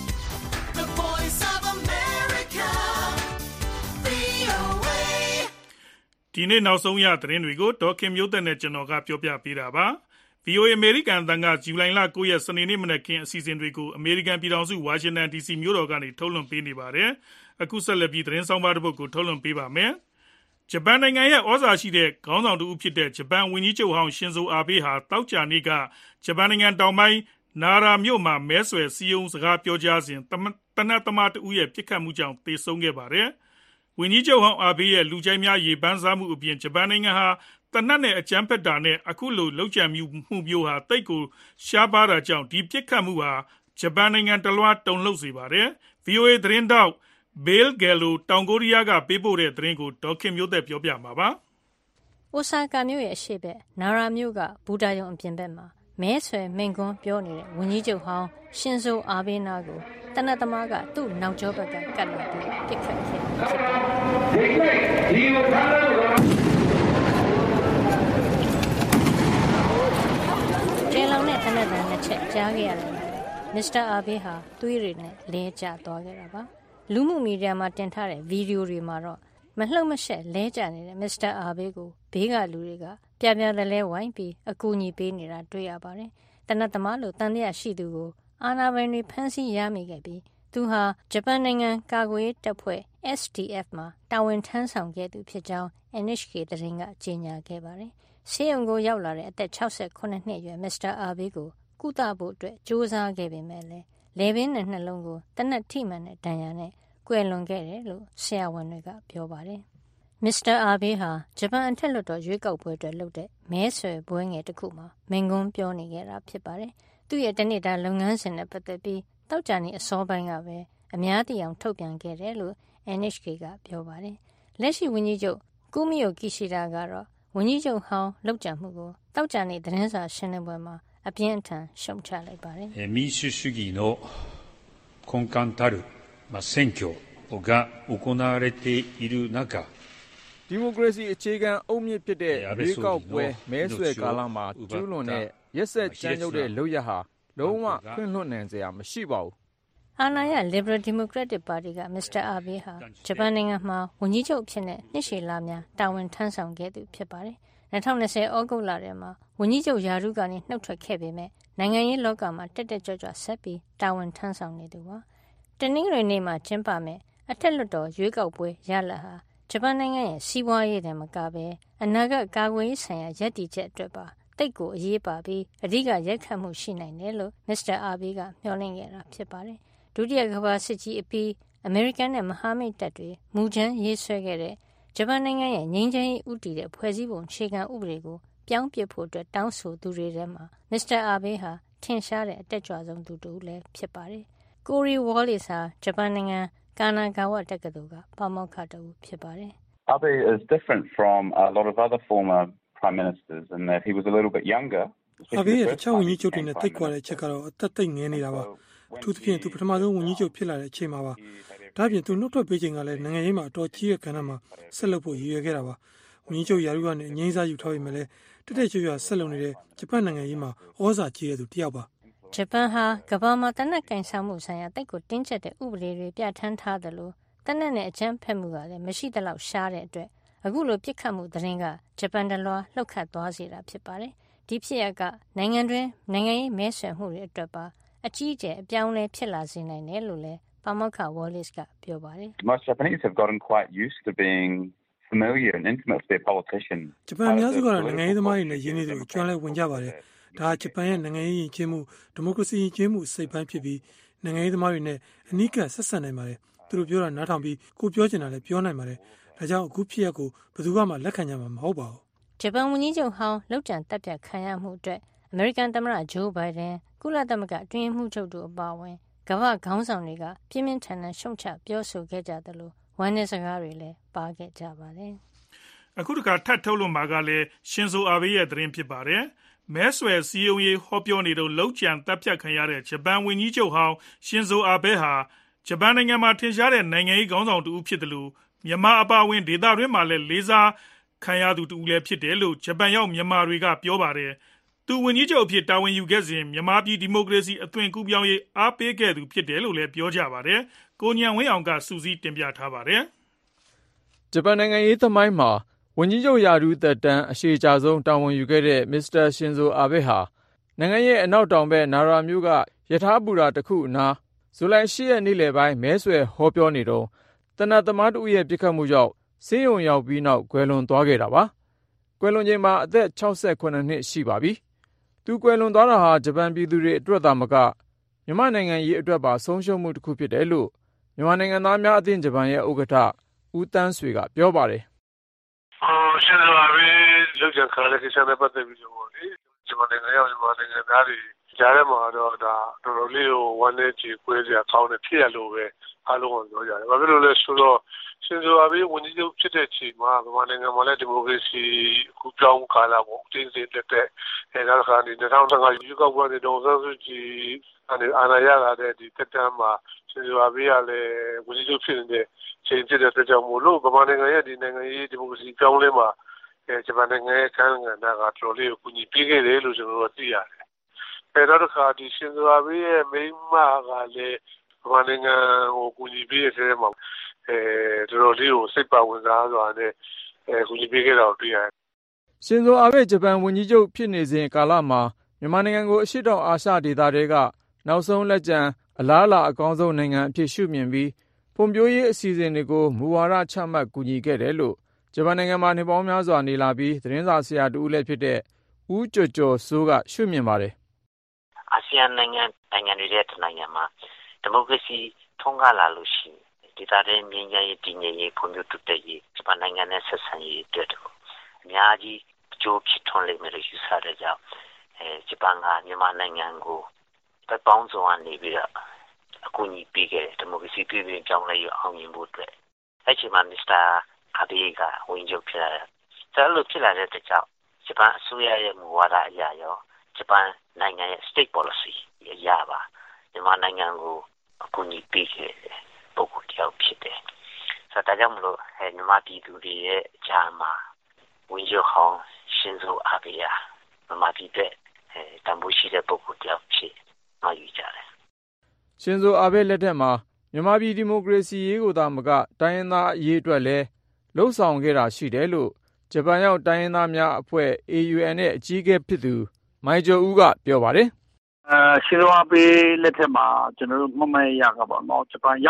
the voice of America, V O A ဒီနေ့နောက်ဆုံးရသတင်းတွေကိုဒေါက်ခင်မျိုးသက်နဲ့ကျွန်တော်ကပြောပြပေးတာပါ။ ဗီအိုအေ အမေရိကန်အသံကဇူလိုင်လ၉ရက်စနေနေ့မနက်ခင်းအစီအစဉ်တွေကိုအမေရိကန်ပြည်ထောင်စုဝါရှင်တန်ဒီစီမြို့တော်ကနေထုတ်လွှင့်ပေးနေပါတယ်။အခုဆက်လက်ပြီးသတင်းဆောင်ပါတစ်ပုဒ်ကိုထုတ်လွှင့်ပေးပါမယ်။ဂျပန်နိုင်ငံရဲ့ဩဇာရှိတဲ့ခေါင်းဆောင်တစ်ဦးဖြစ်တဲ့ဂျပန်ဝန်ကြီးချုပ်ဟောင်းရှင်ဇိုအာဘေးဟာတောက်ကြနေ့ကဂျပန်နိုင်ငံတောင်ပိုင်းနာရာမြို့မှာမဲဆွယ်စည်းရုံးစကားပြောကြားစဉ်တနတ်သမားတဦးရဲ့ပြစ်ခတ်မှုကြောင့်သေဆုံးခဲ့ပါတယ်။ဝန်ကြီးချုပ်ဟောင်းအာဘေးရဲ့လူကြိုက်များရေပန်းစားမှုအပြင်ဂျပန်နိုင်ငံဟာတနတ်နဲ့အကြမ်းဖက်တာနဲ့အခုလိုလောက်ကျန်မှုမျိုးဟာတိတ်ကိုရှားပါးတာကြောင့်ဒီပြစ်ခတ်မှုဟာဂျပန်နိုင်ငံတလွှားတုန်လှုပ်စေပါတယ်။ ဗီအိုအေသတင်းတောက်ဘေးလ်ဂယ်လိုတောင်ကိုရီးယားကပေးပို့တဲ့သတင်းကိုဒေါက်ခင်မျိုးသက်ပြောပြမှာပါ။အိုဆာကာမြို့ရဲ့အရှေ့ဘက်နာရာမြို့ကဘူတာယုံအပြင်ဘက်မှာမဲဆွယ်မိန်ကွန်းပြောနေတဲ့ဝန်ကြီးချုပ်ဟောင်းရှင်ဇိုအာဘေးနာကိုတနတ်သမားကသူ့နောက်ကျောဘက်ကကတ်လာပြီးပြစ်ခတ်ခဲ့ဖြစ်ပါတယ်။ကျေလောင်နဲ့တနတ်တန်နှစ်ချက်ကြားခဲ့ရတယ်မစ္စတာအာဘေးဟာသွေးတွေနဲ့လဲကျသွားခဲ့တာပါလူမှုမီဒီယာမှာတင်ထားတဲ့ဗီဒီယိုတွေမှာတော့မလှုပ်မရှက်လဲကျနေတဲ့မစ္စတာအာဘေးကိုဘေးကလူတွေကပြပြတလဲဝိုင်းပြီးအကူအညီပေးနေတာတွေ့ရပါတယ်တနတ်သမားလိုတန်တရားရှိသူကိုအာဏာပိုင်တွေဖမ်းဆီးရမိခဲ့ပြီးသူဟာဂျပန်နိုင်ငံကာကွယ်ရေးတပ်ဖွဲ့ S D F မှာတာဝန်ထမ်းဆောင်ခဲ့သူဖြစ်ကြောင်း N H K သတင်းကကြေညာခဲ့ပါတယ်ဆေးရုံကိုရောက်လာတဲ့အသက်၆၉နှစ်အရွယ်မစ္စတာအာဘေးကိုကုသဖို့အတွက်စ조사ခဲ့ပေမဲ့လည်းလေပင်နဲ့နှလုံးကိုတနက်ထိမှန်တဲ့ဒဏ်ရာနဲ့ကွယ်လွန်ခဲ့တယ်လို့ဆရာဝန်တွေကပြောပါတယ်။မစ္စတာအာဘေးဟာဂျပန်အထက်လွှတ်တော်ရွေးကောက်ပွဲအတွက်လုပ်တဲ့မဲဆွယ်ပွဲငယ်တစ်ခုမှာမိန့်ခွန်းပြောနေခဲ့တာဖြစ်ပါတယ်။သူ့ရဲ့တနေ့တာလုပ်ငန်းစဉ်နဲ့ပတ်သက်ပြီးတောက်ကြနေအစောပိုင်းကပဲအများသိအောင်ထုတ်ပြန်ခဲ့တယ်လို့ N H K ကပြောပါတယ်။လက်ရှိဝန်ကြီးချုပ်ကူမီယိုကီရှိဒါကတော့ဝန်ကြီးချုပ်ဟောင်းလောက်ကြမှုကိုတောက်ကြနေသတင်းစာရှင်းလင်းပွဲမှာအပြင်းအထန်ရှုံချလိုက်ပါတယ်။民主主義の根幹たる選挙が行われている中ဒီမိုကရေစီအခြေခံအုတ်မြစ်ဖြစ်တဲ့ရွေးကောက်ပွဲမဲဆွယ်ကာလမှာကျူးလွန်တဲ့ရက်စက်ကြမ်းကြုတ်တဲ့လုပ်ရပ်ဟာလုံးဝခွင့်လွှတ်နိုင်စရာမရှိပါဘူးအာဏာရ Liberal Democratic Party ကမစ္စတာအာဘေးဟာဂျပန်နိုင်ငံမှာဝန်ကြီးချုပ်အဖြစ်နဲ့နှစ်ရှည်လများတာဝန်ထမ်းဆောင်ခဲ့သူဖြစ်ပါတယ်။၂၀၂၀ဩဂုတ်လထဲမှာဝန်ကြီးချုပ်ယာရုကနေနှုတ်ထွက်ခဲ့ပေမဲ့နိုင်ငံရေးလောကမှာတက်တက်ကြွကြွဆက်ပြီးတာဝန်ထမ်းဆောင်နေသူပါ။တနင်္ဂနွေနေ့မှာကျင်းပမယ်အထက်လွှတ်တော်ရွေးကောက်ပွဲရလဒ်ဟာဂျပန်နိုင်ငံရဲ့စီးပွားရေးတွေမကဘဲအနာဂတ်ကာကွယ်ရေးဆိုင်ရာရည်တည်ချက်အတွက်ပါတိတ်ကိုအရေးပါပြီးအဓိကရိုက်ခတ်မှုရှိနိုင်တယ်လို့မစ္စတာအာဘေးကမျှော်လင့်ခဲ့တာဖြစ်ပါတယ်ဒုတိယကမ္ဘာစစ်ကြီးအပြီးအမေရိကန်နဲ့မဟာမိတ်တပ်တွေမူချမ်းရေးဆွဲခဲ့တဲ့ဂျပန်နိုင်ငံရဲ့ငြိမ်းချမ်းရေးဥတီတဲ့ဖွဲ့စည်းပုံအခြေခံဥပဒေကိုပြောင်းပြဖို့အတွက်တောင်းဆိုသူတွေထဲမှာမစ္စတာအာဘေးဟာထင်ရှားတဲ့အတက်ကြွဆုံးသူတူလည်းဖြစ်ပါတယ်ကိုရီဝေါ်လစ်ဟာဂျပန်နိုင်ငံကာနာဂါဝတက္ကသိုလ်ကပါမောက္ခတူဖြစ်ပါတယ် Abe is different from a lot of other former prime ministers in that he was a little bit younger. Abe ရဲ့တခြားဝန်ကြီးချုပ်တွေနဲ့တိတ်ကွာတဲ့ချက်ကတော့အသက်သိပ်ငယ်နေတာပါအထူးသဖြင့်သူပထမဆုံးဝန်ကြီးချုပ်ဖြစ်လာတဲ့အချိန်မှာပါဒါပြင်သူနှုတ်ထွက်ပေးခြင်းကလည်းနိုင်ငံရေးမှာအတော်ကြီးတဲ့ကဏ္ဍမှာဆက်လုပ်ဖို့ရည်ရွယ်ခဲ့တာပါဝန်ကြီးချုပ်ယာရုကနေအငြိမ်းစားယူထားပေမဲ့လည်းတက်တက်ကြွကြွဆက်လုပ်နေတဲ့ဂျပန်နိုင်ငံရေးမှာဩဇာကြီးတဲ့သူတယောက်ပါဂျပန်ဟာကမ္ဘာမှာတနက်ကင်ဆောင်မှုဆိုင်ရာတိတ်ကိုတင်းကျပ်တဲ့ဥပဒေတွေပြဋ္ဌာန်းထားတယ်လို့တနက်နဲ့အကြမ်းဖက်မှုကလည်းမရှိသလောက်ရှားတဲ့အတွက်အခုလိုပြစ်ခတ်မှုသတင်းကဂျပန်တလွှာလှုပ်ခတ်သွားစေတာဖြစ်ပါတယ်ဒီဖြစ်ရပ်ကနိုင်ငံတွင်းနိုင်ငံရေးမဲဆွယ်မှုတွေအတွက်ပါအကြီးအကျယ်အပြောင်းလဲဖြစ်လာစေနိုင်တယ်လို့လည်းပါမောက္ခ Wallace ကပြောပါတယ် Most Japanese have gotten quite used to being familiar and intimate with their politicians. ဂျပန်များစုကတော့နိုင်ငံရေးသမားတွေနဲ့ရင်းနှီးသူအကျွမ်းလဲဝင်ကြပါတယ်ဒါဂျပန်ရဲ့နိုင်ငံရေးယဉ်ကျေးမှုဒီမိုကရေစီယဉ်ကျေးမှုစိတ်ပိုင်းဖြစ်ပြီးနိုင်ငံရေးသမားတွေနဲ့အနီးကပ်ဆက်ဆံနိုင်ပါတယ်သူတို့ပြောတာနားထောင်ပြီးကိုပြောချင်တာလည်းပြောနိုင်ပါတယ်ဒါကြောင့်အခုဖြစ်ရပ်ကိုဘယ်သူမှလက်ခံကြမှာမဟုတ်ပါဘူးဂျပန်ဝန်ကြီးချုပ်ဟောင်းလောက်ကျန်တပ်ပြတ်ခံရမှုအတွက်အမေရိကန်သမ္မတဂျိုးဘိုင်ဒန်ကုလသမဂ္ဂအတွင်းရေးမှူးချုပ်တို့အပါအဝင်ကမ္ဘာခေါင်းဆောင်တွေကပြင်းပြင်းထန်ထန်ရှုံချပြောဆိုခဲ့ကြတယ်လို့ဝမ်းနည်းစကားတွေလည်းပါခဲ့ကြပါတယ်အခုတခါထပ်ထုတ်လို့မှာကလည်းရှင်ဇိုအာဘေးရဲ့သတင်းဖြစ်ပါတယ်မဲဆွယ်စည်းရုံးရေးဟောပြောနေတော့လောက်ကျန်တပ်ဖြတ်ခံရတဲ့ဂျပန်ဝန်ကြီးချုပ်ဟောင်းရှင်ဇိုအာဘေးဟာဂျပန်နိုင်ငံမှာထင်ရှားတဲ့နိုင်ငံရေးခေါင်းဆောင်တူဖြစ်တယ်လို့မြန်မာအပါအဝင်ဒေသတွင်းမှာလည်းလေးစားခံရသူတူလည်းဖြစ်တယ်လို့ဂျပန်ရောက်မြန်မာတွေကပြောပါတယ်သူဝန်ကြီးချုပ်အဖြစ်တာဝန်ယူခဲ့စဉ်မြန်မာပြည်ဒီမိုကရေစီအသွင်ကူးပြောင်းရေးအားပေးခဲ့သူဖြစ်တယ်လို့လည်းပြောကြပါတယ်ကိုညံဝင်းအောင်ကစူးစီးတင်ပြထားပါတယ်ဂျပန်နိုင်ငံရေးသမိုင်းမှာဝန်ကြီးချုပ်ယာဒူးသက်တမ်းအရှိကြာဆုံးတာဝန်ယူခဲ့တဲ့မစ္စတာရှင်ဇိုအာဘေးဟာနိုင်ငံရဲ့အနောက်တောင်ဘက်နာရာမြို့ကယထာဘူရာတစ်ခုအနားဇူလိုင်၈ရက်နေ့လယ်ပိုင်းမဲဆွယ်ဟောပြောနေတော့တနတ်သမားတို့ရဲ့ပြစ်ခတ်မှုကြောင့်ဆေးရုံရောက်ပြီးနောက်ကွယ်လွန်သွားခဲ့တာပါကွယ်လွန်ချိန်မှာအသက်၆၉နှစ်ရှိပါပြီသူကွယ်လွန်သွားတာဟာဂျပန်ပြည်သူတွေအတွက်သာမကမြန်မာနိုင်ငံရေးအတွက်ပါဆုံးရှုံးမှုတစ်ခုဖြစ်တယ်လို့မြန်မာနိုင်ငံသားများအသင်းဂျပန်ရဲ့ဥက္ကဋ္ဌဦးတန်းဆွေကပြောပါတယ်အော်ရှင်ဇိုအာဘေးလောက်ကျန်ခံရတဲ့ကိစ္စနဲ့ပတ်သက်ပြီးတော့လေဂျပန်နိုင်ငံရောက်မြန်မာနိုင်ငံသားတွေကြားထဲမှာတော့ဒါတော်တော်လေးကိုဝမ်းနည်းကြေကွဲစရာကောင်းတဲ့ဖြစ်ရလို့ပဲအားလုံးကပြောကြတယ်။ဘာဖြစ်လို့လဲဆိုတော့ရှင်ဇိုအာဘေးဝန်ကြီးချုပ်ဖြစ်တဲ့ချိန်မှာမြန်မာနိုင်ငံမှာလည်းဒီမိုကရေစီကူးပြောင်းကာလပေါ့တင်းစစ်တက်တဲ့အဲဒါကဒီ၂၀၁၅ရွေးကောက်ပွဲတွေတော့ဆန်းစုကြည်အနေအာဏာရလာတဲ့ဒီတက်တမ်းမှာရှင်ဇိုအာဘေးကလည်းဝန်ကြီးချုပ်ဖြစ်နေတဲ့ချိန်ဖြစ်တဲ့အတွက်ကြောင့်မို့လို့မြန်မာနိုင်ငံရဲ့ဒီနိုင်ငံရေးဒီမိုကရေစီပြောင်းလဲမှာအဲဂျပန်နိုင်ငံရဲ့ခံကဏ္ဍကတော်တော်လေးကိုကူညီပေးခဲ့တယ်လို့ကျွန်တော်တို့သိရတယ်။အဲတော့ခါဒီရှင်ဇိုအာဘေးရဲ့မိန်းမကလည်းမြန်မာနိုင်ငံကိုကူညီပေးတဲ့ထဲမှာအဲတော်တော်လေးကိုစိတ်ပါဝင်စားစွာနဲ့အဲကူညီပေးခဲ့တာကိုတွေ့ရတယ်။ရှင်ဇိုအာဘေးဂျပန်ဝန်ကြီးချုပ်ဖြစ်နေစဉ်ကာလမှာမြန်မာနိုင်ငံကိုအရှေ့တောင်အာရှဒေသတွေကနောက်ဆုံးလက်ကျန်အလားအလာအကောင်းဆုံးနိုင်ငံအဖြစ်ရှုမြင်ပြီးဖွံ့ဖြိုးရေးအစီအစဉ်တွေကိုမူဝါဒချမှတ်ကူညီခဲ့တယ်လို့ဂျပန်နိုင်ငံမှာနေပေါင်းများစွာနေလာပြီးသတင်းစာဆရာတူလည်းဖြစ်တဲ့ဦးကျော်ကျော်စိုးကရှုမြင်ပါတယ်အာဆီယံနိုင်ငံနိုင်ငံတွေရဲ့နိုင်ငံမှာဒီမိုကရေစီထွန်းကားလာလို့ရှိရင်ဒေသတွင်းငြိမ်းချမ်းရေးတည်ငြိမ်ရေးဖွံ့ဖြိုးတိုးတက်ရေးဂျပန်နိုင်ငံနဲ့ဆက်ဆံရေးအတွက်အများကြီးအကျိုးဖြစ်ထွန်းလိမ့်မယ်လို့ယူဆတဲ့ကြောင့်အဲဂျပန်ကမြန်မာနိုင်ငံကိုပတ်ပေါင်းစုံကနေပြီးတော့အကူအညီပေးခဲ့တယ်ဒီမိုကရေစီပြည်ပြင်ပြောင်းလဲရေးအောင်မြင်ဖို့အတွက်အဲ့ဒီမှာမစ္စတာအာဘေးကဝန်ကြီးချုပ်ဖြစ်လာတယ်ဒါလို့ဖြစ်လာတဲ့အတွက်ကြောင့်ဂျပန်အစိုးရရဲ့မူဝါဒအရာရောဂျပန်နိုင်ငံရဲ့ state policy အရာပါမြန်မာနိုင်ငံကိုအကူအညီပေးခဲ့တဲ့ပုဂ္ဂိုလ်တစ်ယောက်ဖြစ်တယ်ဆိုတော့ဒါကြောင့်မလို့အဲမြန်မာပြည်သူတွေရဲ့အကြမ်းမှာဝန်ကြီးချုပ်ဟောင်းရှင်ဇိုအာဘေးကမြန်မာပြည်တဲ့အဲတန်ဖိုးရှိတဲ့ပုဂ္ဂိုလ်တစ်ယောက်ဖြစ်မှယူကြတယ်ရှင်ဇိုအာဘေးလက်ထက်မှာမြန်မာပြည်ဒီမိုကရေစီရေးကိုသာမကတိုင်းရင်းသားအရေးအတွက်လည်းလှုပ်ဆောင်ခဲ့တာရှိတယ်လို့ဂျပန်ရောက်တိုင်းရင်းသားများအဖွဲ့ အေ ယူ အန် ရဲ့အကြီးအကဲဖြစ်သူမိုင်ကျော်ဦးကပြောပါတယ်အဲရှင်ဇိုအာဘေးလက်ထက်မှာကျွန်တော်တို့မှတ်မှတ်ရကပါတော့ဂျပန်ရောက်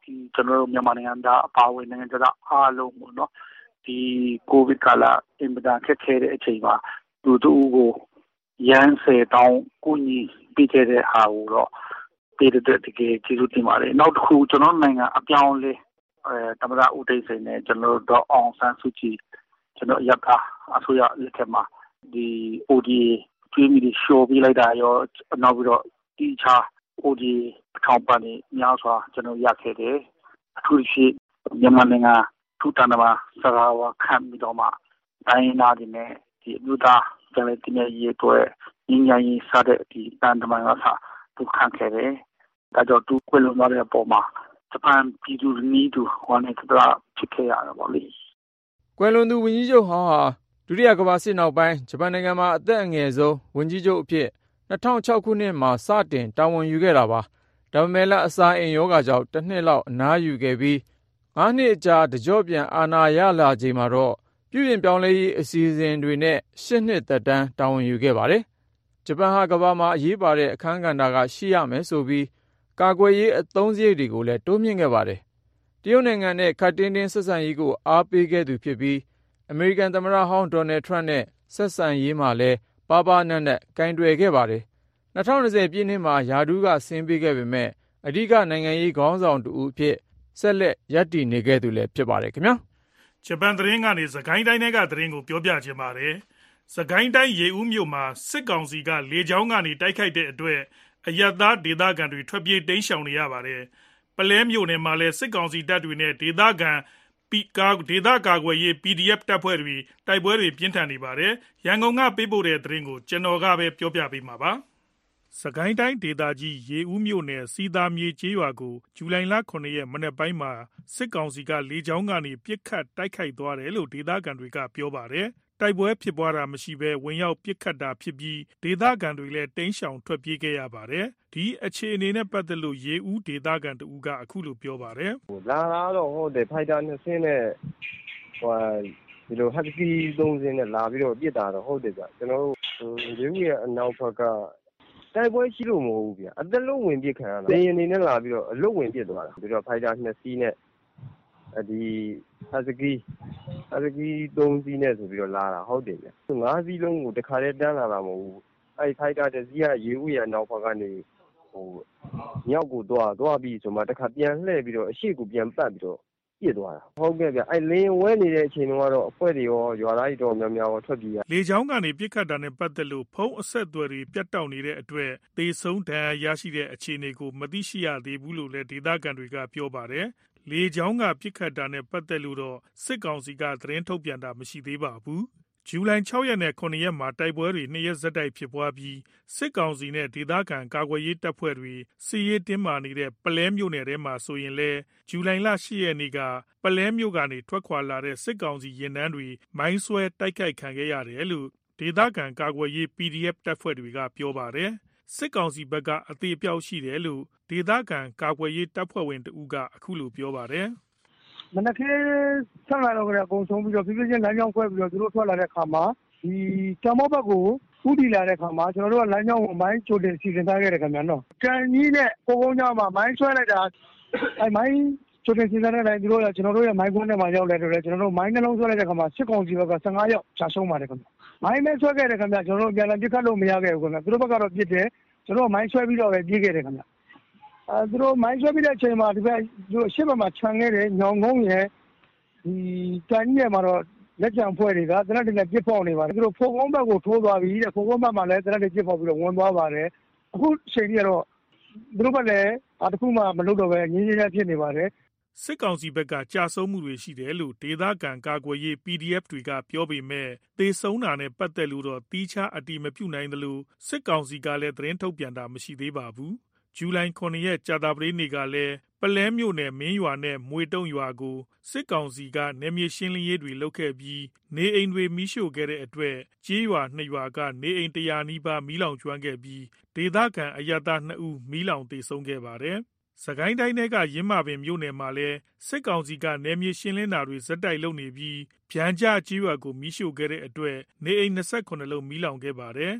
ဒီကျွန်တော်တို့မြန်မာနိုင်ငံသားအပါအဝင်နိုင်ငံသားအားလုံးပေါ့နော်ဒီကိုဗစ်ကာလအင်မတန်ခက်ခဲတဲ့အချိန်မှာသူတို့ကိုရန်စေတောင်းကိုကြီးပြီးခဲ့တဲ့ဟာကိုတော့ပြည်သူတကယ်ကျေးဇူးတင်ပါတယ်နောက်တစ်ခုကျွန်တော်နိုင်ငံအပြောင်းလဲအဲသမ္မတဦးသိန်းစိန်နဲ့ကျွန်တော်တို့အောင်ဆန်းစုကြည်ကျွန်တော်ရပ်ပါအစိုးရလက်ထက်မှာဒီ O D A ကျွေးမိတွေရှိုးပြီးလိုက်တာရောနောက်ပြီးတော့ဒီချာ O D A အထောက်ပံ့နေများစွာကျွန်တော်ရခဲ့တယ်အထူးရှိမြန်မာနိုင်ငံထူတန်မှာစကားဝခံပြီးတော့မှတိုင်းနာဒီနဲ့ဒီလူသားကျန်တဲ့ဒီနေ့ရေးတော့ညဉ့်ညံ့ရေးစားတဲ့ဒီတန်တမန်ကစားသူခံခဲ့တယ်ဒါကြောင့်သူကွယ်လွန်သွားတဲ့အပေါ်မှာဂျပန်ပြည်သူနီးသူဟောနေတာဖြစ်ခဲ့ရတာပေါ့လေကွယ်လွန်သူဝန်ကြီးချုပ်ဟောင်းဟာဒုတိယကမ္ဘာစစ်နောက်ပိုင်းဂျပန်နိုင်ငံမှာအသက်အငယ်ဆုံးဝန်ကြီးချုပ်အဖြစ်၂၀၀၆ခုနှစ်မှာစတင်တာဝန်ယူခဲ့တာပါဒါပေမဲ့လည်းအစာအိမ်ယောဂါကြောင့်တစ်နှစ်လောက်အနားယူခဲ့ပြီးငါးနှစ်အကြာတကြော့ပြန်အာဏာရလာချိန်မှာတော့ပြုပြင်ပြောင်းလဲရေးအစီအစဉ်တွေနဲ့ရှစ်နှစ်သက်တမ်းတာဝန်ယူခဲ့ပါတယ်ဂျပန်ဟာကမ္ဘာမှာအရေးပါတဲ့အခန်းကဏ္ဍကရှိရမယ်ဆိုပြီးကာကွယ်ရေးအသုံးစရိတ်တွေကိုလည်းတိုးမြှင့်ခဲ့ပါတယ်တရုတ်နိုင်ငံနဲ့ခပ်တင်းတင်းဆက်ဆံရေးကိုအားပေးခဲ့သူဖြစ်ပြီးအမေရိကန်သမ္မတဟောင်းဒေါ်နယ်ထရန့်နဲ့ဆက်ဆံရေးမှာလည်းပါးပါးနပ်နပ်ကင်တွယ်ခဲ့ပါတယ်၂၀၂၀ပြည့်နှစ်မှာယာဒူးကဆင်းပေးခဲ့ပေမဲ့အဓိကနိုင်ငံရေးခေါင်းဆောင်တူအဖြစ်ဆက်လက်ရပ်တည်နေခဲ့သူလည်းဖြစ်ပါတယ်ခင်ဗျာဂျပန်သတင်းကနေစကိုင်းတိုင်းကသတင်းကိုပြောပြချင်ပါတယ်စကိုင်းတိုင်းရေဦးမြို့မှာစစ်ကောင်စီကလေကြောင်းကနေတိုက်ခိုက်တဲ့အတွက်အရပ်သားဒေသခံတွေထွက်ပြေးတိမ်းရှောင်နေရပါတယ်ပလဲမြို့နယ်မှာလည်းစစ်ကောင်စီတပ်တွေနဲ့ဒေသခံပီကာဒေသကာကွယ်ရေး P D F တပ်ဖွဲ့တွေတိုက်ပွဲတွေပြင်းထန်နေပါတယ်ရန်ကုန်ကပေးပို့တဲ့သတင်းကိုကျွန်တော်ကပဲပြောပြပေးမှာပါစကိုင်းတိုင်းဒေသကြီးရေဦးမြို့နယ်စီသာမြေကျေးရွာကိုဇူလိုင်လခုနှစ်ရက်မနေ့ပိုင်းမှာစစ်ကောင်စီကလေကြောင်းကနေပစ်ခတ်တိုက်ခိုက်သွားတယ်လို့ဒေသခံတွေကပြောပါတယ်တိုက်ပွဲဖြစ်ပွားတာမရှိဘဲဝင်ရောက်ပစ်ခတ်တာဖြစ်ပြီးဒေသခံတွေလည်းတိမ်းရှောင်ထွက်ပြေးခဲ့ရပါတယ်ဒီအခြေအနေနဲ့ပတ်သက်လို့ရေဦးဒေသခံတူကအခုလိုပြောပါတယ်လာလာတော့ဟုတ်တယ်ဖိုက်တာနှစ်စင်းနဲ့ဟိုဒီလိုဟက်စကီသုံးစင်းနဲ့လာပြီးတော့ပြစ်တာတော့ဟုတ်တယ်ဗျကျွန်တော်တို့ရေဦးရဲ့အနောက်ဘက်ကတိုက်ပွဲရှိလို့မဟုတ်ဘူးဗျအသက်လုံးဝင်ပစ်ခံရတာလေရင်နေနဲ့လာပြီးတော့အလုတ်ဝင်ပစ်သွားတာပြီးတော့ဖိုက်တာနှစ်စီးနဲ့ဒီဟက်စကီဟက်စကီသုံးစီးနဲ့ဆိုပြီးတော့လာတာဟုတ်တယ်ဗျငါးစီးလုံးကိုတခါတည်းတန်းလာတာမဟုတ်ဘူးအဲ့ဖိုက်တာတစ်စီးကရေဦးရဲ့အနောက်ဘက်ကနေဟိုမြောက်ကိုသွားသွားပြီးဆိုမှတခါပြန်လှည့်ပြီးတော့အရှိကိုပြန်ပတ်ပြီးတော့ပြစ်သွားတာဟုတ်ကဲ့ဗျအဲ့လင်းဝဲနေတဲ့အချိန်တော့အဖွဲ့တွေရောရွာသားတွေတော့များများရောထွက်ပြေးရလေချောင်းကနေပြစ်ခတ်တာနဲ့ပတ်သက်လို့ဖုံးအဆက်အသွယ်တွေပြတ်တောက်နေတဲ့အတွက်သေဆုံးဒဏ်ရာရရှိတဲ့အခြေအနေကိုမသိရှိရသေးဘူးလို့လည်းဒေသခံတွေကပြောပါတယ်လေချောင်းကပြစ်ခတ်တာနဲ့ပတ်သက်လို့တော့စစ်ကောင်စီကသတင်းထုတ်ပြန်တာမရှိသေးပါဘူးဇူလိုင်၆ရက်နဲ့ခုနှစ်ရက်မှာတိုက်ပွဲတွေနှစ်ရက်ဆက်တိုက်ဖြစ်ပွားပြီးစစ်ကောင်စီနဲ့ဒေသခံကာကွယ်ရေးတပ်ဖွဲ့တွေစစ်ရေးတင်းမာနေတဲ့ပလဲမြို့နယ်ထဲမှာဆိုရင်လည်းဇူလိုင်လ၈ရက်နေ့ကပလဲမြို့ကနေထွက်ခွာလာတဲ့စစ်ကောင်စီရင်တန်းတွေမိုင်းဆွဲတိုက်ခိုက်ခံခဲ့ရတယ်လို့ဒေသခံကာကွယ်ရေး P D F တပ်ဖွဲ့တွေကပြောပါတယ်စစ်ကောင်စီဘက်ကအသေးအပြောက်ရှိတယ်လို့ဒေသခံကာကွယ်ရေးတပ်ဖွဲ့ဝင်တဦးကအခုလိုပြောပါတယ်မနက်ခင်းဆက်လာတော့ကြအကုန်ဆုံးပြီးတော့ပြပြချင်းလမ်းကြောင်းခွဲပြီးတော့သူတို့ထွက်လာတဲ့ခါမှာဒီကံမောဘက်ကိုဥတီလာတဲ့ခါမှာကျွန်တော်တို့ကလမ်းကြောင်းကိုမိုင်းချိုတင်စီစဉ်ထားခဲ့တယ်ခင်ဗျာနော်ကံကြီးနဲ့ကိုကုန်းကြောင်းမှာမိုင်းဆွဲလိုက်တာအဲမိုင်းချိုတင်စီစဉ်တဲ့တိုင်းသူတို့ကကျွန်တော်တို့ရဲ့မိုင်းကွန်းထဲမှာရောက်လာတယ်ကျွန်တော်တို့မိုင်းနှလုံးဆွဲလိုက်တဲ့ခါမှာစစ်ကောင်စီဘက်က၁၅ယောက်ချဆုံးပါတယ်ခင်ဗျာမိုင်းမဲဆွဲခဲ့တယ်ခင်ဗျာကျွန်တော်တို့ပြန်လာပြစ်ခတ်လို့မရခဲ့ဘူးခင်ဗျာသူတို့ဘက်ကတော့ပြစ်တယ်ကျွန်တော်မိုင်းဆွဲပြီးတော့ပဲပြေးခဲ့တယ်ခင်ဗျာအဲသူတို့မိုင်းဆွဲပြီးတဲ့အချိန်မှာဒီဘက်သူတို့ရှစ်ဘက်မှာခြံခဲ့တယ်ညောင်ကုန်းရဲ့ဒီတန်ကြီးရဲ့မှာတော့လက်ကျန်ဖွဲ့တွေကတနက်တည်းနဲ့ပြစ်ပေါက်နေပါတယ်သူတို့ဖုံကုန်းဘက်ကိုထိုးသွားပြီးတဲ့ဖုံကုန်းဘက်မှာလည်းတနက်တည်းပြစ်ပေါက်ပြီးတော့ဝင်သွားပါတယ်အခုချိန်ကြီးကတော့သူတို့ဘက်လည်းအတခုမှမလုပ်တော့ပဲငင်းငင်းရဖြစ်နေပါတယ်စစ်ကောင်စီဘက်ကကြာဆုံးမှုတွေရှိတယ်လို့ဒေသခံကာကွယ်ရေး P D F တွေကပြောပေမဲ့သေဆုံးတာနဲ့ပတ်သက်လို့တော့တီးခြားအတိမပြုနိုင်သလိုစစ်ကောင်စီကလည်းသတင်းထုတ်ပြန်တာမရှိသေးပါဘူးဇူလိုင်ခုနှစ်ရက်ကြာသပတေးနေ့ကလည်းပလဲမြို့နယ်မင်းရွာနဲ့မွေတုံရွာကိုစစ်ကောင်စီကနယ်မြေရှင်းလင်းရေးတွေလုပ်ခဲ့ပြီးနေအိမ်တွေမီးရှို့ခဲ့တဲ့အတွက်ကြေးရွာနှစ်ရွာကနေအိမ်တရာနီးပါးမီးလောင်ကျွမ်းခဲ့ပြီးဒေသခံအရပ်သားနှစ်ဦးမီးလောင်သေဆုံးခဲ့ပါတယ်။စကိုင်းတိုင်းကရင်းမာပင်မြို့နယ်မှာလည်းစစ်ကောင်စီကနယ်မြေရှင်းလင်းတာတွေဇက်တိုက်လုပ်နေပြီးဗျံကြားကြေးရွာကိုမီးရှို့ခဲ့တဲ့အတွက်နေအိမ်၂၇လုံးမီးလောင်ခဲ့ပါတယ်။ဒ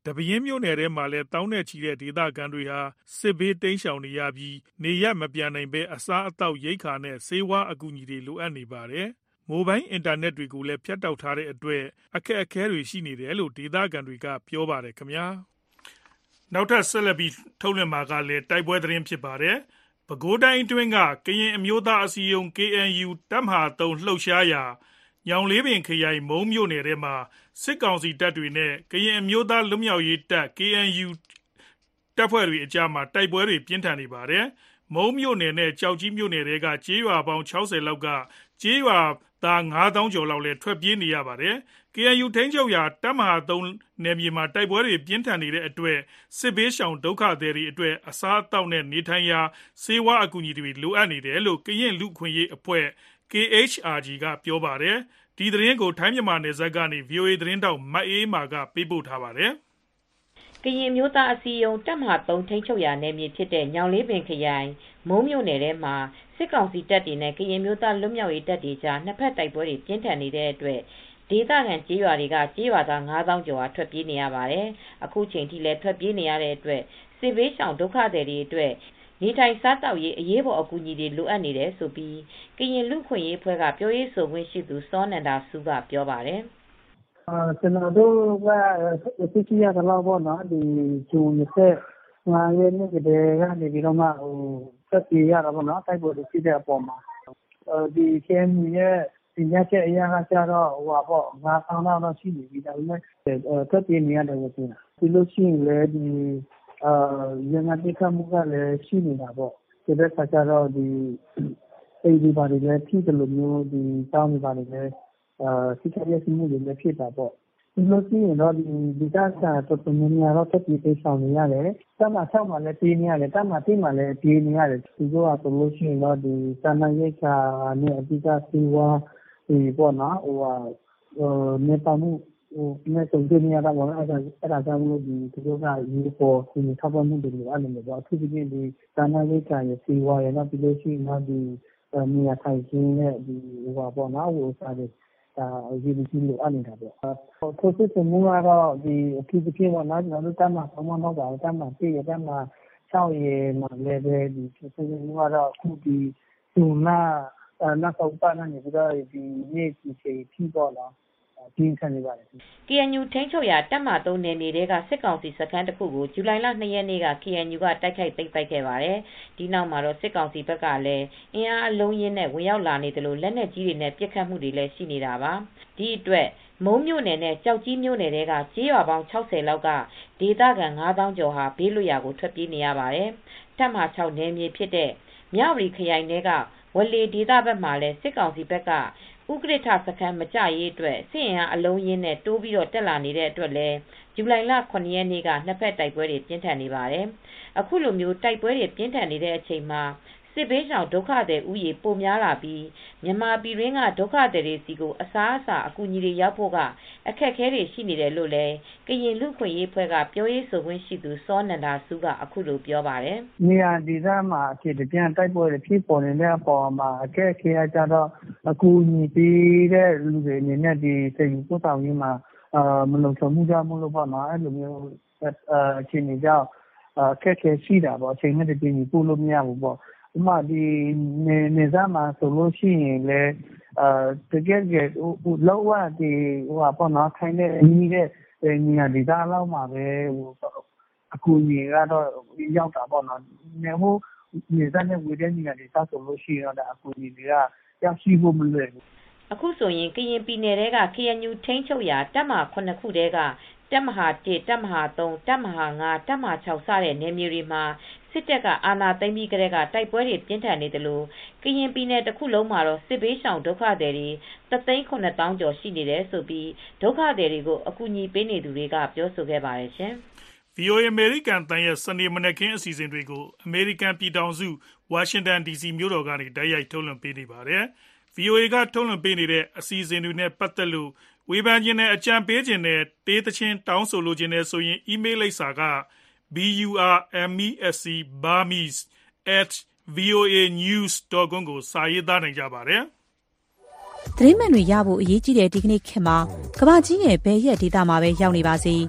တပင်းမြို့နယ်ထဲမှာလည်းတောင်းနဲ့ချီတဲ့ဒေသခံတွေဟာစစ်ဘေးတိမ်းရှောင်နေရပြီးနေရမပြန်နိုင်ပဲအစားအသောက်ရိက္ခာနဲ့ဆေးဝါးအကူအညီတွေလိုအပ်နေပါတယ်။မိုဘိုင်းအင်တာနက်တွေကိုလည်းဖြတ်တောက်ထားတဲ့အတွက်အခက်အခဲတွေရှိနေတယ်လို့ဒေသခံတွေကပြောပါတယ်ခင်ဗျာ။နောက်ထပ်ဆက်လက်ပြီးထုတ်လွှင့်မှာကလည်းတိုက်ပွဲသတင်းဖြစ်ပါတယ်။ပဲခူးတိုင်းအတွင်းကကရင်အမျိုးသားအစည်းအရုံး K N U တပ်မဟာသုံးလှုပ်ရှားရာညောင်လေးပင်ခရိုင်မုံမြို့နယ်ထဲမှာစစ်ကောင်စီတပ်တွေနဲ့ကရင်အမျိုးသားလွတ်မြောက်ရေးတပ် K N U တပ်ဖွဲ့တွေအကြားမှာတိုက်ပွဲတွေပြင်းထန်နေပါတယ်။မုံမြို့နယ်နဲ့ကြောက်ကြီးမြို့နယ်တွေကကျေးရွာပေါင်း၆၀လောက်ကကျေးရွာသားငါးသောင်းကျော်လောက်လည်းထွက်ပြေးနေရပါတယ်။ K N U ထိန်းချုပ်ရာတပ်မဟာသုံးနယ်မြေမှာတိုက်ပွဲတွေပြင်းထန်နေတဲ့အတွက်စစ်ဘေးရှောင်ဒုက္ခသည်တွေအတွက်အစားအသောက်နဲ့နေထိုင်ရာဆေးဝါးအကူအညီတွေလိုအပ်နေတယ်လို့ကရင်လူ့အခွင့်အရေးအဖွဲ့ K H R G ကပြောပါတယ်။ဒီသတင်းကိုထိုင်းမြန်မာနယ်စပ်ကနေ ဗွီအိုအေ သတင်းထောက်မအေးအေးမာကပေးပို့ထားပါတယ်။ကရင်မျိုးသားအစည်းအရုံးတပ်မဟာသုံးထိန်းချုပ်ရာနယ်မြေဖြစ်တဲ့ညောင်လေးပင်ခရိုင်မုံမြို့နယ်ထဲမှာစစ်ကောင်စီတပ်တွေနဲ့ကရင်မျိုးသားလွတ်မြောက်ရေးတပ်တွေကြားနှစ်ဖက်တိုက်ပွဲတွေပြင်းထန်နေတဲ့အတွက်ဒေသခံကျေးရွာတွေကကျေးရွာသားငါးသောင်းကျော်ဟာထွက်ပြေးနေရပါတယ်။အခုချိန်ထိလည်းထွက်ပြေးနေရတဲ့အတွက်စစ်ဘေးရှောင်ဒုက္ခသည်တွေအတွက်နေထိုင်စားသောက်ရေးအရေးပေါ်အကူအညီတွေလိုအပ်နေတယ်ဆိုပြီးကရင်လူ့ခွင့်ရေးအဖွဲ့ကပြောရေးဆိုခွင့်ရှိသူစောနန္ဒာစုကပြောပါတယ်။အာကျွန်တော်တို့ကသိချင်ရတော့ဘောနော်ဒီဂျွန်နှစ်ဆက်ငါးရက်နေ့ကတည်းကနေပြီးတော့မှဟိုသက်ပြေရတာပေါ့နော်တိုက်ပွဲတွေဖြစ်တဲ့အပေါ်မှာအဲဒီ K N U ရဲ့ဒီညချက်အရာကကြတော့ဟိုပါပေါ့ငါးသောင်းလောက်ရှိနေပြီဒါပေမဲ့သက်ပြေနေရတယ်လို့ပြောတာဒီလိုရှိရင်လည်းဒီအာရန်တိခမှုကလည်းရှိနေတာပေါ့ဒီဘက်ကကြတော့ဒီအိဒီပါတွေလည်းဖြစ်တယ်လို့မျိုးဒီတောင်းနေပါလေလည်းအာစိတ်ကြရမှုတွေလည်းဖြစ်တာပေါ့ဒီလိုရှိရင်တော့ဒီဒီကစားတော်တော်များများတော့တက်ပြီးပြေးဆောင်နေရတယ်တမဆောက်မှလည်းပြေးနေရတယ်တမတိမှလည်းပြေးနေရတယ်ဒီလိုကဆိုလို့ရှိရင်တော့ဒီစာနာရေးကနဲ့အဓိကစီဝါဒီပေါ့နော်ဟိုဟာနေပါမှုဟိုဒီနေ့ဆုံးနေရတာပေါ့အဲ့ဒါအဲ့ဒါကြောင့်လို့ဒီဒီလိုကရေပေါ်ဒီထောက်ပံ့မှုတွေလိုအပ်နေတယ်ပေါ့အထူးသဖြင့်ဒီစာနာရေးကရစီဝါရတော့ဒီလိုရှိရင်ဒီနေရာထိုင်ခြင်းနဲ့ဒီဟိုပါပေါ့နော်ဟိုစားတယ်ဒါဒီဒီလိုအပ်နေတာပေါ့ထိုစစ်စမှုကတော့ဒီအထူးသဖြင့်ပေါ့နော်ကျွန်တော်တို့တမ်းမှာဆောင်းမတော့ပါဘူးတမ်းမှာပြည့်ရတမ်းမှာ၆ရက်မှာလည်းပဲဒီထိုစစ်စမှုကတော့အခုဒီဇွန်လနောက်ဆုံးပတ်နေပြီးတော့ဒီနေ့ဒီချိန်ထိပေါ့နော်ဒီခံနေပါတယ် K N U ထိန်းချုပ်ရာတပ်မသုံးနယ်မြေတွေကစစ်ကောင်စီစခန်းတစ်ခုကိုဇူလိုင်လနှစ်ရက်နေ့က K N U ကတိုက်ခိုက်သိမ်းပိုက်ခဲ့ပါတယ်ဒီနောက်မှာတော့စစ်ကောင်စီဘက်ကလည်းအင်အားအလုံးရင်းနဲ့ဝင်ရောက်လာနေတယ်လို့လက်နက်ကြီးတွေနဲ့ပစ်ခတ်မှုတွေလည်းရှိနေတာပါဒီအတွက်မုံမြို့နယ်နဲ့ကြောက်ကြီးမြို့နယ်တွေကကျေးရွာပေါင်း၆၀လောက်ကဒေသခံငါးသောင်းကျော်ဟာဘေးလွတ်ရာကိုထွက်ပြေးနေရပါတယ်တပ်မ၆နယ်မြေဖြစ်တဲ့မြဝတီခရိုင်တွေကဝလေဒေသဘက်မှာလည်းစစ်ကောင်စီဘက်ကဥက္ကဋ္ဌစခန်းမကြရေးအတွက်စစ်အင်အားအလုံးရင်းနဲ့တိုးပြီးတော့တက်လာနေတဲ့အတွက်လည်းဇူလိုင်လခုနှစ်ရက်နေ့ကနှစ်ဖက်တိုက်ပွဲတွေပြင်းထန်နေပါတယ်။အခုလိုမျိုးတိုက်ပွဲတွေပြင်းထန်နေတဲ့အချိန်မှာစစ်ဘေးရှောင်ဒုက္ခသည်ဥယေပိုများလာပြီးမြန်မာပြည်ရင်းကဒုက္ခသည်တွေစီကိုအစားအစာအကူအညီတွေရောက်ဖို့ကအခက်အခဲတွေရှိနေတယ်လို့လည်းကရင်လူ့ခွင့်ရေးဖွဲ့ကပြောရေးဆိုခွင့်ရှိသူစောနန္ဒာစုကအခုလိုပြောပါတယ်။နေရာဒေသမှာအခြေတပြန်တိုက်ပွဲတွေဖြစ်ပေါ်နေတဲ့အပေါ်မှာအခက်အခဲကြတော့အကူအညီပေးတဲ့လူတွေအနေနဲ့ဒီစိတ်ပို့ဆောင်ရေးမှာအာမလုံခြုံမှုကြောင့်မလို့ပေါ့နော်အဲ့လိုမျိုးအခြေအနေကြောင့်အခက်အခဲရှိတာပေါ့အချိန်နဲ့တပြေးညီပို့လို့မရဘူးပေါ့ဥမာဒီနေနေစားမှာဆိုလို့ရှိရင်လည်းအာတကယ်ကြီးဟိုလောက်ဝဒီဟိုပေါ့နော်ခိုင်းတဲ့အင်းကြီးတဲ့နေရာဒေသလောက်မှာပဲဟိုအကူအညီကတော့ရောက်တာပေါ့နော်နေဟိုနေစားနဲ့ဝေတဲ့နေရာဒေသဆိုလို့ရှိရင်တော့အကူအညီတွေကရောက်ရှိဖို့မလွယ်ဘူးအခုဆိုရင်ကရင်ပြည်နယ်ထဲက K N U ထိန်းချုပ်ရာတပ်မဟာခုနှစ်ခုထဲကတပ်မဟာတစ်တပ်မဟာသုံးတပ်မဟာငါးတပ်မဟာ၆စတဲ့နယ်မြေတွေမှာစစ်တပ်ကအာဏာသိမ်းပြီးကတည်းကတိုက်ပွဲတွေပြင်းထန်နေတယ်လို့ကရင်ပြည်နယ်တစ်ခုလုံးမှာတော့စစ်ဘေးရှောင်ဒုက္ခသည်တွေတသိန်းခုနှစ်သောင်းကျော်ရှိနေတယ်ဆိုပြီးဒုက္ခသည်တွေကိုအကူအညီပေးနေသူတွေကပြောဆိုခဲ့ပါတယ်ရှင်။ V O A အမေရိကန်တန်ရဲ့စနေမနက်ခင်းအစီအစဉ်တွေကိုအမေရိကန်ပြည်ထောင်စုဝါရှင်တန် ဒီစီ မြို့တော်ကနေတိုက်ရိုက်ထုတ်လွှင့်ပေးနေပါတယ်။ V O A ကထုတ်လွှင့်ပေးနေတဲ့အစီအစဉ်တွေနဲ့ပတ်သက်လို့ဝေဖန်ခြင်းနဲ့အကြံပေးခြင်းနဲ့တေးသချင်းတောင်းဆိုလိုခြင်းနဲ့ဆိုရင် email လိပ်စာက b u r m e s c burmese at v o a news dot com ကိုစာရေးသားနိုင်ကြပါတယ်။သတင်းမှန်တွေရဖို့အရေးကြီးတဲ့ဒီကနေ့ခေတ်မှာကမ္ဘာကြီးရဲ့ဘယ်ရက်ဒေသမှာပဲရောက်နေပါစေ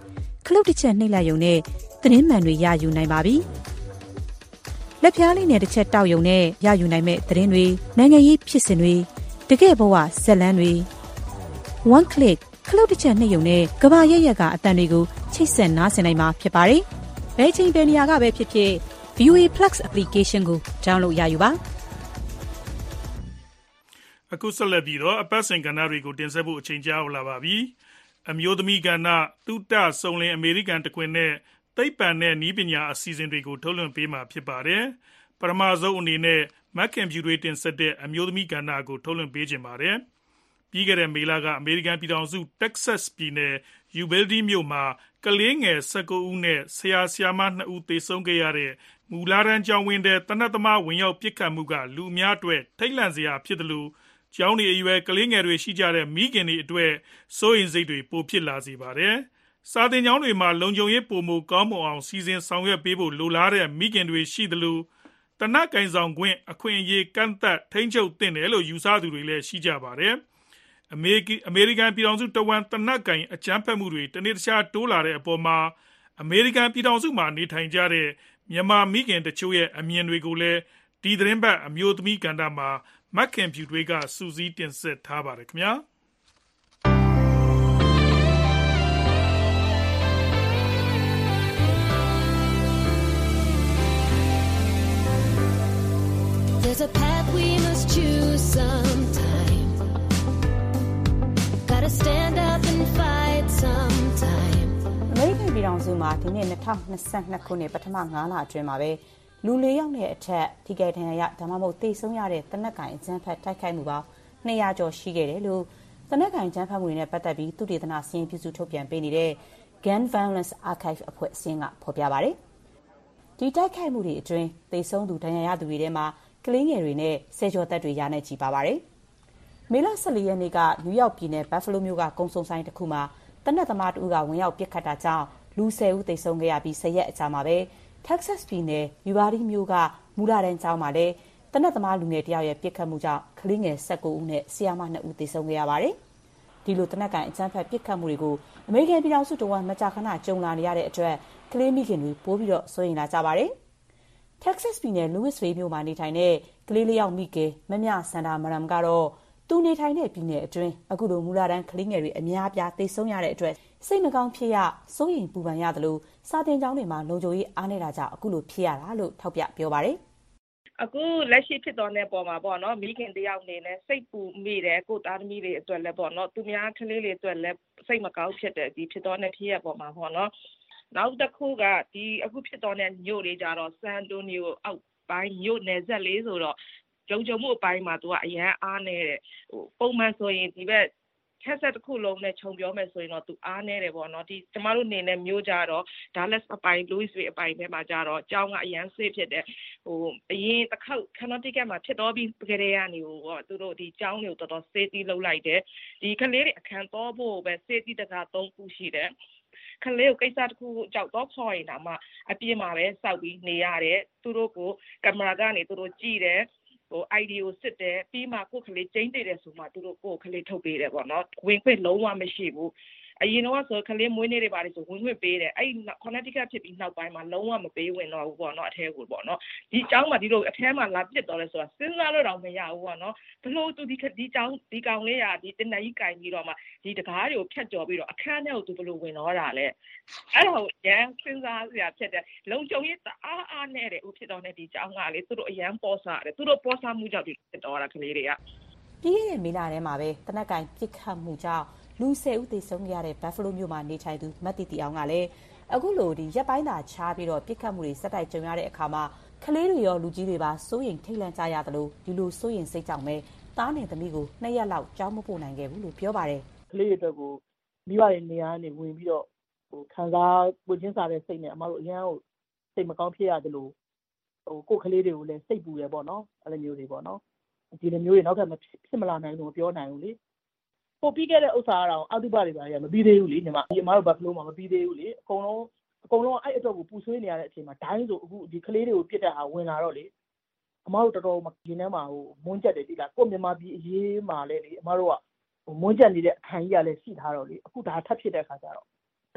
ခလုတ်တစ်ချက်နှိပ်လိုက်ရုံနဲ့သတင်းမှန်တွေရယူနိုင်ပါပြီ။လက်ဖျားလေးနဲ့တစ်ချက်တောက်ရုံနဲ့ရယူနိုင်မဲ့သတင်းတွေနိုင်ငံရေးဖြစ်စဉ်တွေတကယ့်ဘဝဇက်လန်းတွေ one click ခလုတ်တစ်ချက်နှိပ်ရုံနဲ့ကဘာရက်ရက်ကအတန်တွေကိုချိတ်ဆက်နားဆင်နိုင်မှာဖြစ်ပါတယ်။ဘယ်ချိန်ဘယ်နေရာကပဲဖြစ်ဖြစ် ဗီအိုအေ Plus application ကို download ရယူပါအခုဆက်လက်ပြီးတော့အပတ်စဉ်ကဏ္ဍတွေကိုတင်ဆက်ဖို့အချိန်ကြာလာပါပြီ။အမျိုးသမီးကဏ္ဍသုတစုံလင်အမေရိကန်တခွင်နဲ့သိပ္ပံနဲ့နည်းပညာအစီအစဉ်တွေကိုထုတ်လွှင့်ပေးမှာဖြစ်ပါတယ်။ပထမဆုံးအနေနဲ့ Mac Computer တင်ဆက်တဲ့အမျိုးသမီးကဏ္ဍကိုထုတ်လွှင့်ပေးခြင်းပါတယ်။ပြီးခဲ့တဲ့မေလကအမေရိကန်ပြည်ထောင်စု Texas ပြည်နယ် Uvalde မြို့မှာကလေးငယ်၁၉ဦးနဲ့ဆရာဆရာမ၂ဦးသေဆုံးခဲ့ရတဲ့မူလာတန်းကျောင်းဝင်းတဲ့တနတ်သမားဝင်ရောက်ပစ်ခတ်မှုကလူအများအတွက်ထိတ်လန့်စရာဖြစ်တယ်လို့ကျောင်းနေအရွယ်ကလေးငယ်တွေရှိကြတဲ့မိခင်တွေအတွက်စိုးရိမ်စိတ်တွေပိုဖြစ်လာစေပါတယ်။စာသင်ကျောင်းတွေမှာလုံခြုံရေးပိုမိုကောင်းမွန်အောင်စီစဉ်ဆောင်ရွက်ပေးဖို့လိုလားတဲ့မိခင်တွေရှိသလိုတနက်ကင်ဆောင်ခွင့်အခွင့်အရေးကန့်သတ်ထိန်းချုပ်သင့်တယ်လို့ယူဆသူတွေလည်းရှိကြပါတယ်။အမေရိကန်ပြည်ထောင်စုတဝန်းတနက်ကင်အကြမ်းဖက်မှုတွေတနေ့တခြားတိုးလာတဲ့အပေါ်မှာအမေရိကန်ပြည်ထောင်စုမှာနေထိုင်ကြတဲ့မြန်မာမိခင်တချို့ရဲ့အမြင်တွေကိုလည်းဒီသတင်းပတ်အမျိုးသမီးကဏ္ဍမှာ Mac Computer ကစူးစီးတင်ဆက်ထားပါတယ်ခင်ဗျာ။ There's a path we must choose sometime. Gotta stand up and fight sometime. အမေရိကန်ပြည်ထောင်စုမှာဒီနေ့၂၀၂၂ခုနှစ်ပထမ၅လအတွင်းမှာပဲလူလေးယောက်နဲ့အထက်ထိခိုက်ဒဏ်ရာရဒါမှမဟုတ်သေဆုံးရတဲ့တနက်ကင်အကြမ်းဖက်တိုက်ခိုက်မှုပေါင်း၂၀၀ကျော်ရှိခဲ့တယ်လို့တနက်ကင်အကြမ်းဖက်မှုတွေနဲ့ပတ်သက်ပြီးသုတေသနစာရင်းပြုစုထုတ်ပြန်ပေးနေတဲ့ Gun Violence Archive အဖွဲ့အစည်းကဖော်ပြပါတယ်။ဒီတိုက်ခိုက်မှုတွေအတွင်းသေဆုံးသူဒဏ်ရာရသူတွေထဲမှာကလေးငယ်တွေနဲ့ဆယ်ကျော်သက်တွေရာနဲ့ချီပါပါတယ်။မေလ၁၄ရက်နေ့ကနယူးယောက်ပြည်နယ်ဘတ်ဖလိုးမြို့ကကုန်းစုံဆိုင်တစ်ခုမှာတနက်သမားတဦးကဝင်ရောက်ပစ်ခတ်တာကြောင့်လူ၁၀ဦးသေဆုံးခဲ့ရပြီး၁၀ရက်အကြာမှာပဲTexas ပြည်နယ် Uvalde မြို့ကမူလာတန်းကျောင်းမှာလည်းတနက်သမားလူငယ်တယောက်ရဲ့ပစ်ခတ်မှုကြောင့်ကလေးငယ်၁၉ဦးနဲ့ဆရာမ၂ဦးသေဆုံးခဲ့ရပါတယ်။ဒီလိုတနက်ကန်အကြမ်းဖက်ပစ်ခတ်မှုတွေကိုအမေရိကန်ပြည်ထောင်စုတဝန်းမကြာခဏကြုံလာနေရတဲ့အတွက်ကလေးမိခင်တွေပိုပြီးတော့စိုးရိမ်လာကြပါတယ်။ Texas ပြည်နယ် Louisville မြို့မှာနေထိုင်တဲ့ကလေးလေးယောက်မိခင်မမြစန္ဒာမရမ်ကတော့သူနေထိုင်တဲ့ပြည်နယ်အတွင်းအခုလိုမူလာတန်းကလေးငယ်တွေအများအပြားသေဆုံးရတဲ့အတွက်စိတ်မကောင်းဖြစ်ရစိုးရိမ်ပူပန်ရတယ်လို့စာသင်ကျောင်းတွေမှာလုံခြုံရေးအားနေတာကြောင့်အခုလိုဖြစ်ရတာလို့ထောက်ပြပြောပါတယ်။အခုလက်ရှိဖြစ်တော်တဲ့ပုံမှာပေါ့နော်မိခင်တယောက်နေနဲ့စိတ်ပူမိတယ်ကိုသားသမီးတွေအတွက်လည်းပေါ့နော်သူများကလေးတွေအတွက်လည်းစိတ်မကောင်းဖြစ်တယ်ဒီဖြစ်တော်တဲ့ဖြစ်ရပုံမှာပေါ့နော်နောက်တစ်ခုကဒီအခုဖြစ်တော်တဲ့မြို့တွေကြတော့ဆန်အန်တိုနီယိုအောက်ပိုင်းမြို့နယ်ဆက်လေးဆိုတော့ကြုံကြုံမှုအပိုင်းမှာသူကအရန်အားနေတယ်ဟိုပုံမှန်ဆိုရင်ဒီဘက်ဆက်ဆက်တစ်ခုလုံးနဲ့ခြုံပြောမယ်ဆိုရင်တော့သူအားနေတယ်ပေါ့နော်ဒီကျမတို့နေနဲ့မျိုးကြတော့ Dallas အပိုင်း Louisville အပိုင်းထဲမှာကြတော့အကြောင်းကအရန်ဆေးဖြစ်တယ်ဟိုအရင်တစ်ခေါက် Connecticut မှာဖြစ်တော့ပြီးကြတဲ့ကနေဟိုတော့သူတို့ဒီအကြောင်းတွေကိုတော်တော် safety လုပ်လိုက်တယ်ဒီကလေးတွေအခန်းတော့ဖို့ပဲ safety တကာသုံးခုရှိတယ်ခလေးကိုကိစ္စတစ်ခုကြောက်တော့ခေါ်ရင်တော့မှအပြင်းမှာပဲစောက်ပြီးနေရတယ်သူတို့ကိုကင်မရာကနေသူတို့ကြည့်တယ်ဟို I D ကိုစစ်တယ်ပြီးမှကိုယ်ကလေးကျင်းတည်တယ်ဆိုမှသူတို့ကိုယ်ကလေးထုတ်ပေးတယ်ပေါ့နော်ဝင်ခွင့်လုံးဝမရှိဘူးအရင်တော့ဆိုကလေးမွေးနေ့တွေပါတယ်ဆိုဝင်ခွင့်ပေးတယ်အဲ့ Connecticut ဖြစ်ပြီးနောက်ပိုင်းမှာလုံးဝမပေးဝင်တော့ဘူးပေါ့နော်အထဲကိုပေါ့နော်ဒီအကြောင်းမှာဒီလိုအထဲမှာလာပြစ်တော့လဲဆိုတာစဉ်းစားလို့တော့မရဘူးပေါ့နော်ဘလို့သူဒီဒီအကြောင်းဒီကောင်လေးရာဒီတနကြီးကင်ပြီးတော့မှဒီတကားတွေကိုဖြတ်ကျော်ပြီးတော့အခန်းထဲကိုသူဘလို့ဝင်တော့တာလဲအဲ့ဒါကိုရန်စဉ်းစားစရာဖြစ်တယ်လုံခြုံရေးတအားအားနဲ့တယ်ဦးဖြစ်တော့နေဒီအကြောင်းကလေသူတို့အရန်ပေါ်စားတယ်သူတို့ပေါ်စားမှုကြောင့်ဒီဖြစ်တော့တာကလေးတွေကပြီးခဲ့တဲ့မေလထဲမှာပဲတနက်ကင်ပြစ်ခတ်မှုကြောင့်လူ၁၀ဦးသေဆုံးခဲ့ရတဲ့ဘတ်ဖလိုးမြို့မှာနေထိုင်သူမတ်တီတီအောင်ကလည်းအခုလိုဒီရက်ပိုင်းသာခြားပြီးတော့ပြစ်ခတ်မှုတွေစက်တိုက်ကြုံရတဲ့အခါမှာကလေးတွေရောလူကြီးတွေပါစိုးရိမ်ထိတ်လန့်ကြရတယ်လို့ဒီလိုစိုးရိမ်စိတ်ကြောင့်ပဲသားနဲ့သမီးကိုနှစ်ရက်လောက်ကြောင်းမပို့နိုင်ခဲ့ဘူးလို့ပြောပါတယ်ကလေးတွေအတွက်ကိုမိဘတွေနေရာနေဝင်ပြီးတော့ဟိုခံစားပွင့်ချင်းစားတဲ့စိတ်နဲ့အမတို့အရန်ကိုစိတ်မကောင်းဖြစ်ရတယ်လို့ဟိုကိုယ်ကလေးတွေကိုလည်းစိတ်ပူရပေါ့နော်အဲ့လိုမျိုးတွေပေါ့နော်ဒီလိုမျိုးတွေနောက်ထပ်မဖြစ်မလာနိုင်လို့မပြောနိုင်ဘူးလေပို့ပြီးခဲ့တဲ့ဥစ္စာကတော့အောက်တိပတွေပါရမပြီးသေးဘူးလေညီမဒီအမတို့ဘတ်ဖလိုးမှာမပြီးသေးဘူးလေအကုန်လုံးအကုန်လုံးအဲ့အတွက်ကိုပူဆွေးနေရတဲ့အချိန်မှာဒိုင်းဆိုအခုဒီကလေးတွေကိုပြစ်တဲ့ဟာဝင်လာတော့လေအမတို့တော်တော်ဒီထဲမှာဟိုမွန်းချက်တယ်ဒီလားကိုမြန်မာပြည်အရေးမှာလည်းလေအမတို့ကဟိုမွန်းချက်နေတဲ့အခန်းကြီးကလည်းရှိထားတော့လေအခုဒါထပ်ဖြစ်တဲ့ခါကျတော့တ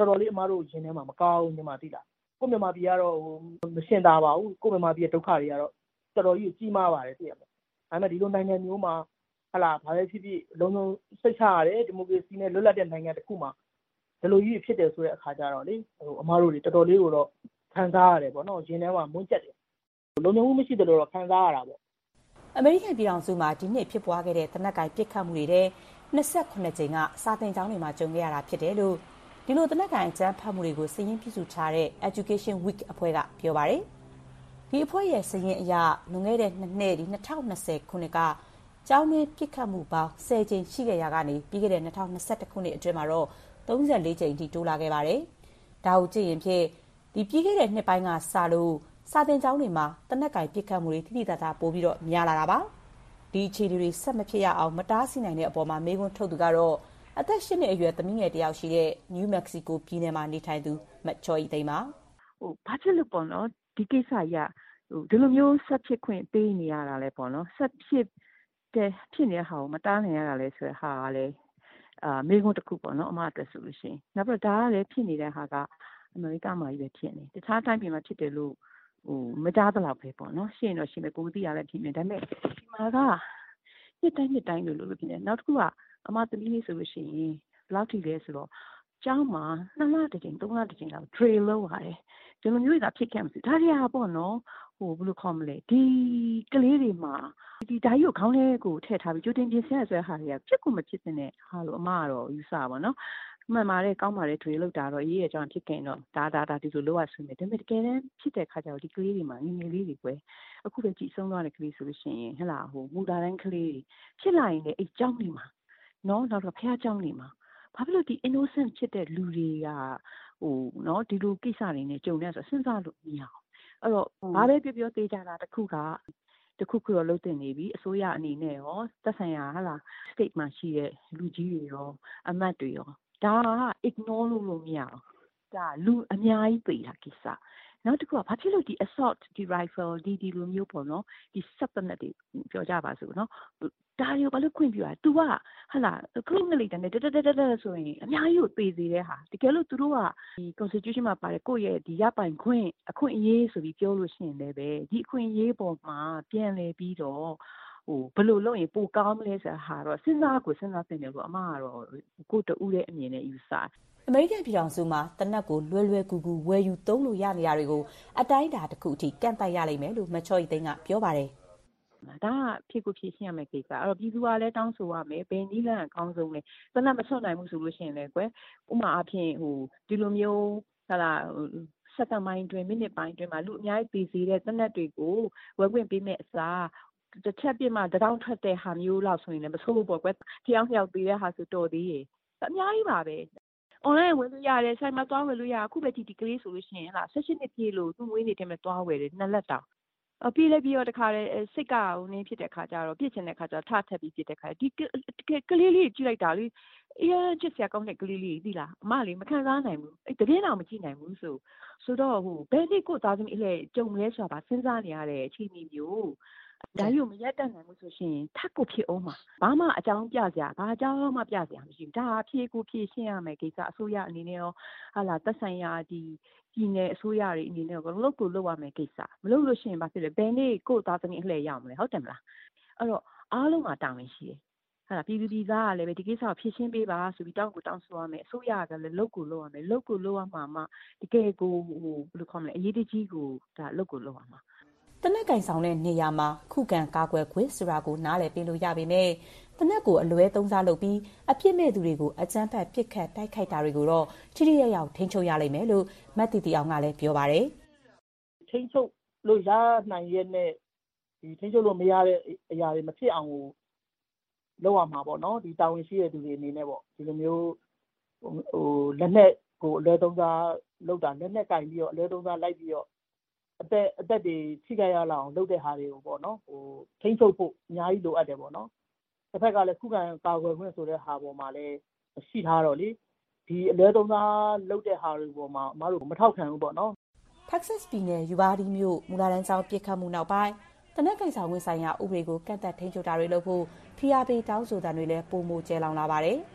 တော်တော်လေးအမားတို့ရင်ထဲမှာမကောင်းညီမသိလားကိုမြန်မာပြည်ကတော့ဟိုမရှင်းတာပါဘူးကိုမြန်မာပြည်ဒုက္ခတွေကတော့တော်တော်ကြီးကြီးမားပါတယ်သိရမှာဒါပေမဲ့ဒီလိုနိုင်ငံမျိုးမှာဟလာဘာပဲဖြစ်ဖြစ်လုံးလုံးစိတ်ချရတယ်ဒီမိုကရေစီနဲ့လွတ်လပ်တဲ့နိုင်ငံတစ်ခုမှာဒီလိုကြီးဖြစ်တယ်ဆိုတဲ့အခါကျတော့လေဟိုအမားတို့တွေတော်တော်လေးကိုတော့ခံစားရတယ်ပေါ့နော်ရင်ထဲမှာမွန်းကျက်တယ်လုံခြုံမှုမရှိတယ်လို့တော့ခံစားရတာပေါ့အမေရိကန်ပြည်ထောင်စုမှာဒီနှစ်ဖြစ်ပွားခဲ့တဲ့တနက်ကိုင်ပစ်ခတ်မှုတွေတဲ့နှစ်十九ကြိမ်ကစာသင်ကျောင်းတွေမှာကြုံခဲ့ရတာဖြစ်တယ်လို့ဒီလိုတနက်ကိုင်အကြမ်းဖက်မှုတွေကိုစာရင်းပြုစုထားတဲ့ Education Week အဖွဲ့ကပြောပါတယ်ဒီအဖွဲ့ရဲ့စာရင်းအရလွန်ခဲ့တဲ့နှစ်နှစ်ဒီနှစ်၂၀ခုနှစ်ကကျောင်းတွင်းပစ်ခတ်မှုပေါင်း十ကြိမ်ရှိခဲ့ရကနေပြီးခဲ့တဲ့၂၀၂၁ခုနှစ်အတွင်းမှာတော့၃၄ကြိမ်ထိတိုးလာခဲ့ပါတယ်ဒါကိုကြည့်ရင်ဖြင့်ဒီပြီးခဲ့တဲ့နှစ်ပိုင်းကစလို့စာသင်ကျောင်းတွေမှာတနက်ကိုင်ပစ်ခတ်မှုတွေတိတိကျကျပိုပြီးတော့များလာတာပါဒီအခြေအနေတွေဆက်မဖြစ်ရအောင်မတားဆီးနိုင်တဲ့အပေါ်မှာမေးခွန်းထုတ်သူကတော့အသက်၈နှစ်အရွယ်သမီးငယ်တယောက်ရှိတဲ့ New Mexico ပြည်နယ်မှာနေထိုင်သူမချော်ရီသိမ်းပါဟိုဘာဖြစ်လို့ပေါ့နော်ဒီကိစ္စကြီးဟိုဒီလိုမျိုးဆက်ဖြစ်ခွင့်ပေးနေရတာလဲပေါ့နော်ဆက်ဖြစ်တဲ့ဖြစ်နေတဲ့ဟာကိုမတားနိုင်ရတာလဲဆိုတဲ့ဟာကလည်းအာမေးခွန်းတစ်ခုပေါ့နော်အမအတွက်ဆိုလို့ရှိရင်နောက်ပြီးတော့ဒါကလည်းဖြစ်နေတဲ့ဟာကအမေရိကမှာကြီးပဲဖြစ်နေတခြားတိုင်းပြည်မှာဖြစ်တယ်လို့ဟိုမကြားသလောက်ပဲပေါ့နော်ရှင်းတော့ရှင်းပဲကိုယ်သိရလဲဖြစ်နေဒါပေမဲ့ဒီမှာကနှစ်တိုင်းနှစ်တိုင်းလို့လို့ဖြစ်နေနောက်တစ်ခုကအမသမီးလေးဆိုလို့ရှိရင်ဘယ်လောက်ထိလဲဆိုတော့ကျောင်းမှာနှစ်လတစ်ချိန်သုံးလတစ်ချိန်လောက် drill လုပ်ရတယ်ဒီလိုမျိုးသာဖြစ်ခဲ့မှာဒါတွေကပေါ့နော်ဟိုဘယ်လိုခေါ်မလဲဒီကလေးတွေမှာဒီဓာတ်ရုပ်ခေါင်းထဲကိုထည့်ထားပြီးကြိုတင်ပြင်ဆင်ရဆိုတဲ့ဟာတွေကဖြစ်ကိုမဖြစ်တဲ့ဟာလို့အမကတော့ယူဆပါတော့မှန်ပါတယ်ကောင်းပါတယ် drill လုပ်တာတော့ရေးရကြောင်းဖြစ်ခင်တော့ဒါဒါဒါဒီလိုလုပ်ရဆွေးမယ်ဒါပေမဲ့တကယ်တမ်းဖြစ်တဲ့ခါကျတော့ဒီကလေးတွေမှာငငယ်လေးတွေကွယ်အခုပဲကြည်ဆုံးသွားတဲ့ကလေးဆိုလို့ရှိရင်ဟဲ့လားဟိုမူတာတိုင်းကလေးဖြစ်လာရင်လည်းအဲ့ကျောင်းတွေမှာနော်နောက်တော့ဖះကျောင်းတွေမှာဘာဖြစ်လို့ဒီ innocent ဖြစ်တဲ့လူတွေကဟိုနော်ဒီလိုကိစ္စတွေနဲ့ကြုံနေဆိုစဉ်းစားလို့မရအောင်အဲ့တော့ဘာပဲပြောပြောသေးကြတာတခုကတခုခုတော့လုံးတင်နေပြီအစိုးရအနေနဲ့ရောသက်ဆိုင်ရာဟာလား state မှာရှိတဲ့လူကြီးတွေရောအမတ်တွေရောဒါက ignore လုပ်လို့မရအောင်ဒါလူအများကြီးပေတာကိစ္စနောက်တစ်ခုကဘာဖြစ်လို့ဒီ assault ဒီ rifle ဒီဒီလိုမျိုးပေါ့နော်ဒီ subnet တွေပြောကြပါစို့နော်ဒါတွေဘာလို့ခွင့်ပြုရ तू ကဟာလာခလုံးငလိတန်းနဲ့တတတတဆိုရင်အများကြီးကိုပေစေတဲ့ဟာတကယ်လို့သူတို့ကဒီ constitution မှာပါတယ်ကိုယ့်ရဲ့ဒီရပိုင်ခွင့်အခွင့်အရေးဆိုပြီးပြောလို့ရှိရင်လည်းပဲဒီအခွင့်အရေးပေါ်မှာပြန်လည်ပြီးတော့ဟိုဘယ်လိုလုပ်ရင်ပိုကောင်းမလဲဆိုတာဟာတော့စဉ်းစားကိုစဉ်းစားသင့်တယ်လို့အမကတော့ကိုယ်တူတဲ့အမြင်နဲ့ယူဆအမေရိကန်ပြည်ထောင်စုမှာတနက်ကိုလွယ်လွယ်ကူကူဝယ်ယူသုံးလို့ရနေရတွေကိုအတိုင်းအတာတစ်ခုအထိကန့်သတ်ရလိမ့်မယ်လို့မချော်ရီသိန်းကပြောပါတယ်ဒါကဖြစ်ကိုဖြစ်ရှင်းရမယ့်ကိစ္စအဲ့တော့ပြည်သူကလည်းတောင်းဆိုရမယ်ဘယ်နည်းလမ်းအကောင်းဆုံးလဲတနက်မဆွတ်နိုင်ဘူးဆိုလို့ရှိရင်လည်းကွယ်ဥမာအဖြစ်ဟိုဒီလိုမျိုးဟာလာစက္ကန့်ပိုင်းတွင်မိနစ်ပိုင်းတွင်မှာလူအများကြီးပြည်စီတဲ့တနက်တွေကိုဝယ်ခွင့်ပေးမဲ့အစားတစ်ချက်ပြစ်မှတောင်းထွက်တဲ့ဟာမျိုးလောက်ဆိုရင်လည်းမဆိုးဘူးပေါ့ကွယ်တယောက်တယောက်ပေးတဲ့ဟာဆိုတော်သေးရဲ့အများကြီးပါပဲ online ဝယ်လို့ရတယ်ဆိုင်မှာသွားဝယ်လို့ရအခုပဲဒီဒီကလေးဆိုလို့ရှိရင်ဟာ၁၈နှစ်ပြည့်လို့သူ့မွေးနေ့တည်းမှာသွားဝယ်တယ်နှစ်လက်တောင်အပြေးလည်းပြီးတော့တခါလေစိတ်ကဟိုနင်းဖြစ်တဲ့ခါကျတော့ပြစ်ချင်တဲ့ခါကျတော့ထထပ်ပြီးဖြစ်တဲ့ခါဒီကလေးလေးကြည့်လိုက်တာလေအေးချစ်စရာကောင်းတဲ့ကလေးလေးသိလားအမလေးမခံစားနိုင်ဘူးအဲ့တကယ်တော့မကြည့်နိုင်ဘူးဆိုဆိုတော့ဟိုဘယ်နေ့ကိုသားသမီးအလဲကြုံလဲဆိုတာပါစဉ်းစားနေရတဲ့အခြေအနေမျိုးဒါရုံမရက်တတ်နိုင်ဘူးဆိုရှင်ထပ်ကိုဖြစ်အောင်မှာဘာမှအကြောင်းပြစရာဘာအကြောင်းမှပြစရာမရှိဘူးဒါဖြေကိုဖြေရှင်းရမယ်ကိစ္စအစိုးရအနေနဲ့ရောဟာလာသက်ဆိုင်ရာဒီပြည်နယ်အစိုးရတွေအနေနဲ့ရောလုပ်ကိုလုပ်ရမယ်ကိစ္စမလုပ်လို့ရှိရင်ဘာဖြစ်လဲဘယ်နေ့ကိုသားသမီးအလှည့်ရောက်မလဲဟုတ်တယ်မလားအဲ့တော့အားလုံးမှာတာဝန်ရှိတယ်ဟာလာပြည်သူပြည်သားကလည်းပဲဒီကိစ္စကိုဖြေရှင်းပေးပါဆိုပြီးတောင်းကိုတောင်းဆိုရမယ်အစိုးရကလည်းလုပ်ကိုလုပ်ရမယ်လုပ်ကိုလုပ်ရမှာမှတကယ်ကိုဟိုဘယ်လိုခေါ်မလဲအရေးတကြီးကိုဒါလုပ်ကိုလုပ်ရမှာတနက်ကင်ဆောင်တဲ့နေရာမှာခုခံကာကွယ်ခွင့်ဆိုတာကိုနားလည်ပေးလို့ရပေမဲ့တနက်ကိုအလွဲသုံးစားလုပ်ပြီးအပြစ်မဲ့သူတွေကိုအကြမ်းဖက်ပစ်ခတ်တိုက်ခိုက်တာတွေကိုတော့ထိထိရောက်ရောက်ထိန်းချုပ်ရလိမ့်မယ်လို့မတ်တီတီအောင်ကလည်းပြောပါတယ်ထိန်းချုပ်လို့ရနိုင်ရဲ့နဲ့ဒီထိန်းချုပ်လို့မရတဲ့အရာတွေမဖြစ်အောင်ကိုလုပ်ရမှာပေါ့နော်ဒီတာဝန်ရှိတဲ့သူတွေအနေနဲ့ပေါ့ဒီလိုမျိုးဟိုလက်နဲ့ကိုအလွဲသုံးစားလုပ်တာလက်နဲ့ကင်ပြီးတော့အလွဲသုံးစားလိုက်ပြီးတော့အသက်အသက်တွေထိခိုက်ရလောက်အောင်လုပ်တဲ့ဟာတွေကိုပေါ့နော်ဟိုထိန်းချုပ်ဖို့အများကြီးလိုအပ်တယ်ပေါ့နော်တစ်ဖက်ကလည်းခုခံကာကွယ်ခွင့်ဆိုတဲ့ဟာပေါ်မှာလည်းရှိထားတော့လေဒီအလွဲသုံးစားလုပ်တဲ့ဟာတွေပေါ်မှာအမားတို့မထောက်ခံဘူးပေါ့နော် Texas ပြည်နယ်ယူဘာဒီမြို့မူလာတန်းကျောင်းပြစ်ခတ်မှုနောက်ပိုင်းတနက်ကင်ဆောင်ဝင်ဆိုင်ရာဥပဒေကိုကန့်သက်ထိန်းချုပ်တာတွေလုပ်ဖို့ဖိအားပေးတောင်းဆိုတဲ့တွေလည်းပုံမကျဲလောင်လာပါတယ်။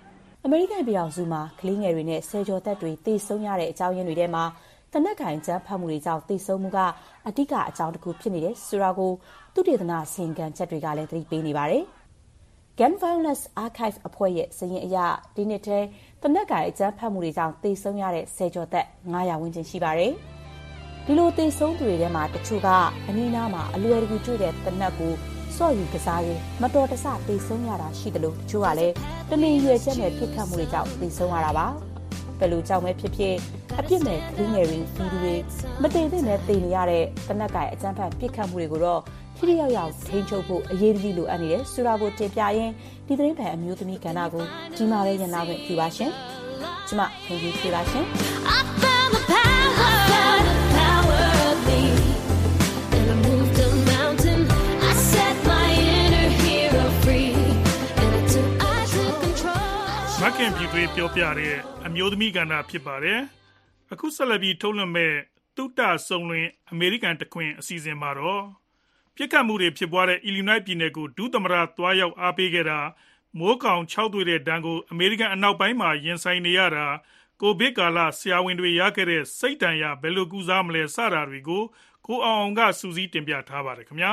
အမေရိကန်ပြည်ထောင်စုမှာကလေးငယ်တွေနဲ့ဆယ်ကျော်သက်တွေသေဆုံးရတဲ့အကြောင်းရင်းတွေထဲမှာတနက်ကိုင်ကြမ်းဖက်မှုတွေကြောင့်သေဆုံးမှုကအဓိကအကြောင်းတစ်ခုဖြစ်နေတယ်ဆိုတာကိုသုတေသနအစီရင်ခံချက်တွေကလည်းသတိပေးနေပါတယ်။ Gun Violence Archive အဖွဲ့ရဲ့စာရင်းအရဒီနှစ်ထဲတနက်ကိုင်အကြမ်းဖက်မှုတွေကြောင့်သေဆုံးရတဲ့ဆယ်ကျော်သက်ငါးရာဝန်းကျင်ရှိပါတယ်။ဒီလိုသေဆုံးသူတွေထဲမှာတချို့ကအနည်းနာမှာအလွယ်တကူတွေ့တဲ့တနက်ကိုစော့ယူကစားရင်မတော်တဆသေဆုံးရတာရှိတယ်လို့တချို့ကလည်းတမင်ရွယ်ချက်နဲ့ပြစ်ခတ်မှုတွေကြောင့်သေဆုံးရတာပါဘယ်လိုကြောင့်ပဲဖြစ်ဖြစ်အပြစ်မဲ့ကလေးငယ်တွေပြည်သူတွေမတည်တဲ့နဲ့တည်နေရတဲ့တနက်ကိုင်အကြမ်းဖက်ပြစ်ခတ်မှုတွေကိုတော့ထိထိရောက်ရောက်ထိန်းချုပ်ဖို့အရေးကြီးလိုအပ်နေတယ်ဆိုတာကိုတင်ပြရင်းဒီသတင်းပန်အမျိုးသမီးကဏ္ဍကိုဒီမှာပဲရန်နာခွင့်ပြုပါရှင်ကျမခင်ကြီးဖြေပါရှင်မခင်ပြည်တွေပြောပြတဲ့အမျိုးသမီးကဏ္ဍဖြစ်ပါတယ်အခုဆက်လက်ပြီးထုတ်လွှင့်မဲ့တုတ္တဆုံလွင်အမေရိကန်တခွင်အစီအစဉ်မှာတော့ပြစ်ခတ်မှုတွေဖြစ်ပွားတဲ့ Illinois ပြည်နယ်ကိုဒုသမ္မတသွားရောက်အားပေးခဲ့တာမိုးကောင်ခြောက်သွေ့တဲ့ဒဏ်ကိုအမေရိကန်အနောက်ပိုင်းမှာရင်ဆိုင်နေရတာကိုဗစ်ကာလဆရာဝန်တွေရခဲ့တဲ့စိတ်တန်ရဘယ်လိုကုစားမလဲစတာတွေကိုကိုအောင်အောင်ကစူးစီးတင်ပြထားပါတယ်ခင်ဗျာ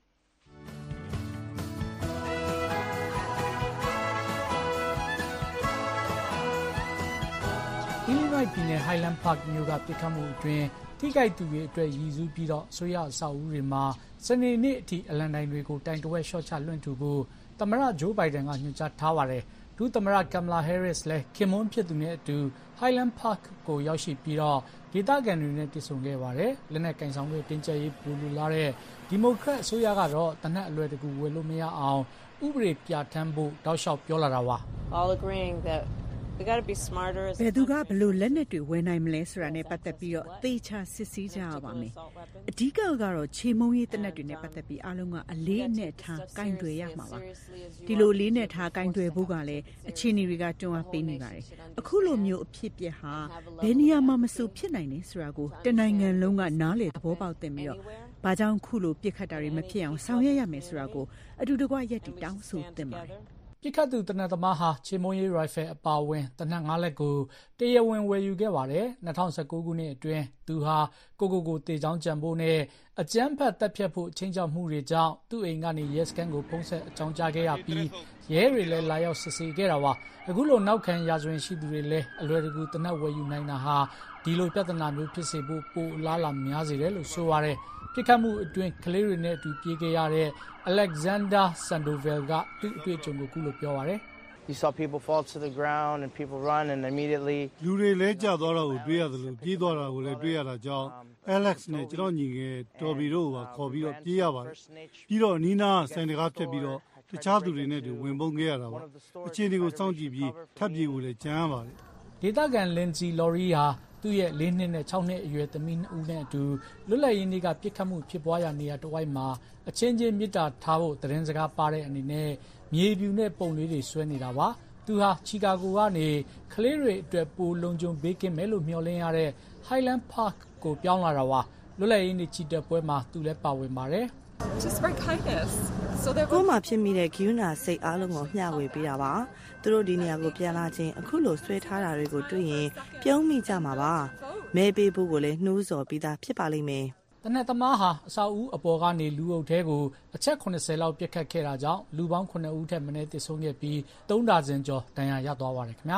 Illinois ပြည်နယ် Highland Park မြို့ကပြစ်ခတ်မှုအတွင်းထိခိုက်သူတွေအတွက်ရည်စူးပြီးတော့ဆိုရအဆောက်အဦတွေမှာစနေနေ့အထိအလံတိုင်တွေကိုတိုင်တဝက်ရှော့ချလွှင့်ထူဖို့သမ္မတဂျိုးဘိုင်ဒန်ကညွှန်ကြားထားပါတယ်ဒုသမ္မတကမ်လာဟဲရစ်လည်းခင်မွန်းဖြစ်သူနဲ့အတူ Highland Park ကိုရောက်ရှိပြီးတော့ဒေသခံတွေနဲ့တွေ့ဆုံခဲ့ပါတယ်လက်နက်ကင်ဆောင်တွေတင်ကျရေးပူလူလာတဲ့ဒီမိုကရက်အစိုးရကတော့တနက်အလွယ်တကူဝယ်လို့မရအောင်ဥပဒေပြဋ္ဌာန်းဖို့တောက်လျှောက်ပြောလာတာပါ all agreeing that we got to be smarter ဘယ်သူကဘလို့လက်နက်တွေဝယ်နိုင်မလဲဆိုတာနဲ့ပတ်သက်ပြီးတော့သေချာစစ်ဆေးကြရပါမယ်အဓိကကတော့ခြေမုံရေးတနက်တွေနဲ့ပတ်သက်ပြီးအားလုံးကအလေးအနက်ထားကင်တွယ်ရမှာပါဒီလိုလေးနဲ့ထားကင်တွယ်ဖို့ကလည်းအခြေအနေတွေကတွန်းအားပေးနေပါတယ်အခုလိုမျိုးအဖြစ်ပြက်ဟာဘယ်နေရာမှာမဆိုဖြစ်နိုင်နေဆိုတာကိုတနိုင်ငံလုံးကနားလေသဘောပေါက်သိပြီးတော့ဘာကြောင့်ခုလိုပြစ်ခတ်တာတွေမဖြစ်အောင်ဆောင်ရွက်ရမယ်ဆိုတာကိုအတူတကွရက်တီတောင်းဆိုသင့်ပါတယ်ပြစ်ခတ်သူတနက်သမားဟာချေမုံရေးရိုင်ဖယ်အပါဝင်တနက်ငါးလက်ကိုတရားဝင်ဝယ်ယူခဲ့ပါတယ်၂၀၁၉ခုနှစ်အတွင်းသူဟာကိုကိုကိုတေချောင်းကြံဖို့နဲ့အကြမ်းဖက်တပ်ဖြတ်ဖို့ချင်းချောက်မှုတွေကြောင့်သူ့အိမ်ကနေရဲစခန်းကိုဖုံးဆက်အကြောင်းကြားခဲ့ရပြီးရဲတွေလည်းလာရောက်စစ်ဆေးခဲ့တာပါအခုလိုနောက်ခံရာဇဝင်ရှိသူတွေလည်းအလွယ်တကူတနက်ဝယ်ယူနိုင်တာဟာဒီလိုပြဿနာမျိုးဖြစ်စေဖို့ပိုအလားအလာများစေတယ်လို့ဆိုပါတယ်ပြစ်ခတ်မှုအတွင်းကလေးတွေနဲ့အတူပြေးခဲ့ရတဲ့ Alexander Sandoval ကသူ့အတွေ့အကြုံကိုခုလိုပြောပါတယ် You saw people fall to the ground and people run and immediately လူတွေလဲကျသွားတာကိုတွေ့ရတယ်လို့ပြေးသွားတာကိုလည်းတွေ့ရတာကြောင့် Alex နဲ့ကျွန်တော်ညီငယ်တော်ဘီတို့ကခေါ်ပြီးတော့ပြေးရပါတယ်ပြီးတော့နီးနားဆိုင်တကားဖြတ်ပြီးတော့တခြားသူတွေနဲ့တူဝင်ပုန်းခဲ့ရတာပါအခြေအနေကိုစောင့်ကြည့်ပြီးထပ်ပြေးဖို့လည်းကြမ်းရပါတယ်ဒေသခံ Lindsay Laurie ဟာသူ့ရဲ့လေးနှစ်နဲ့ခြောက်နှစ်အရွယ်သမီးနှစ်ဦးနဲ့အတူလွတ်လပ်ရေးနေ့ကပြစ်ခတ်မှုဖြစ်ပွားရာနေရာတစ်ဝိုက်မှာအချင်းချင်းမေတ္တာထားဖို့သတင်းစကားပါတဲ့အနေနဲ့မြေပြူနဲ့ပုံလေးတွေဆွဲနေတာပါသူဟာချီကာဂိုကနေကလေးတွေအတွက်ပိုလုံခြုံဘေးကင်းမယ်လို့မျှော်လင့်ရတဲ့ Highland Park ကိုပြောင်းလာတာပါလွတ်လပ်ရေးနေ့ချီတက်ပွဲမှာသူလည်းပါဝင်ပါတယ် Just for kindness. So there ကိုမှဖြစ်မိတဲ့ဂိူးနာစိတ်အားလုံးကိုမျှဝေပေးတာပါသူတို့ဒီနေရာကိုပြန်လာခြင်းအခုလိုဆွဲထားတာတွေကိုတွေ့ရင်ပြုံးမိကြမှာပါမဲပေးဖို့ကိုလည်းနှိုးဆော်ပြီးသားဖြစ်ပါလိမ့်မယ်တနက်သမားဟာအဆောက်အဦအပေါ်ကနေလူအုပ်ထဲကိုအချက်ခုနှစ်ဆယ်လောက်ပြစ်ခတ်ခဲ့တာကြောင့်လူပေါင်းခုနှစ်ဦးထက်မနည်းသေဆုံးခဲ့ပြီးသုံးဒါဇင်ကျော်ဒဏ်ရာရသွားပါတယ်ခင်ဗျာ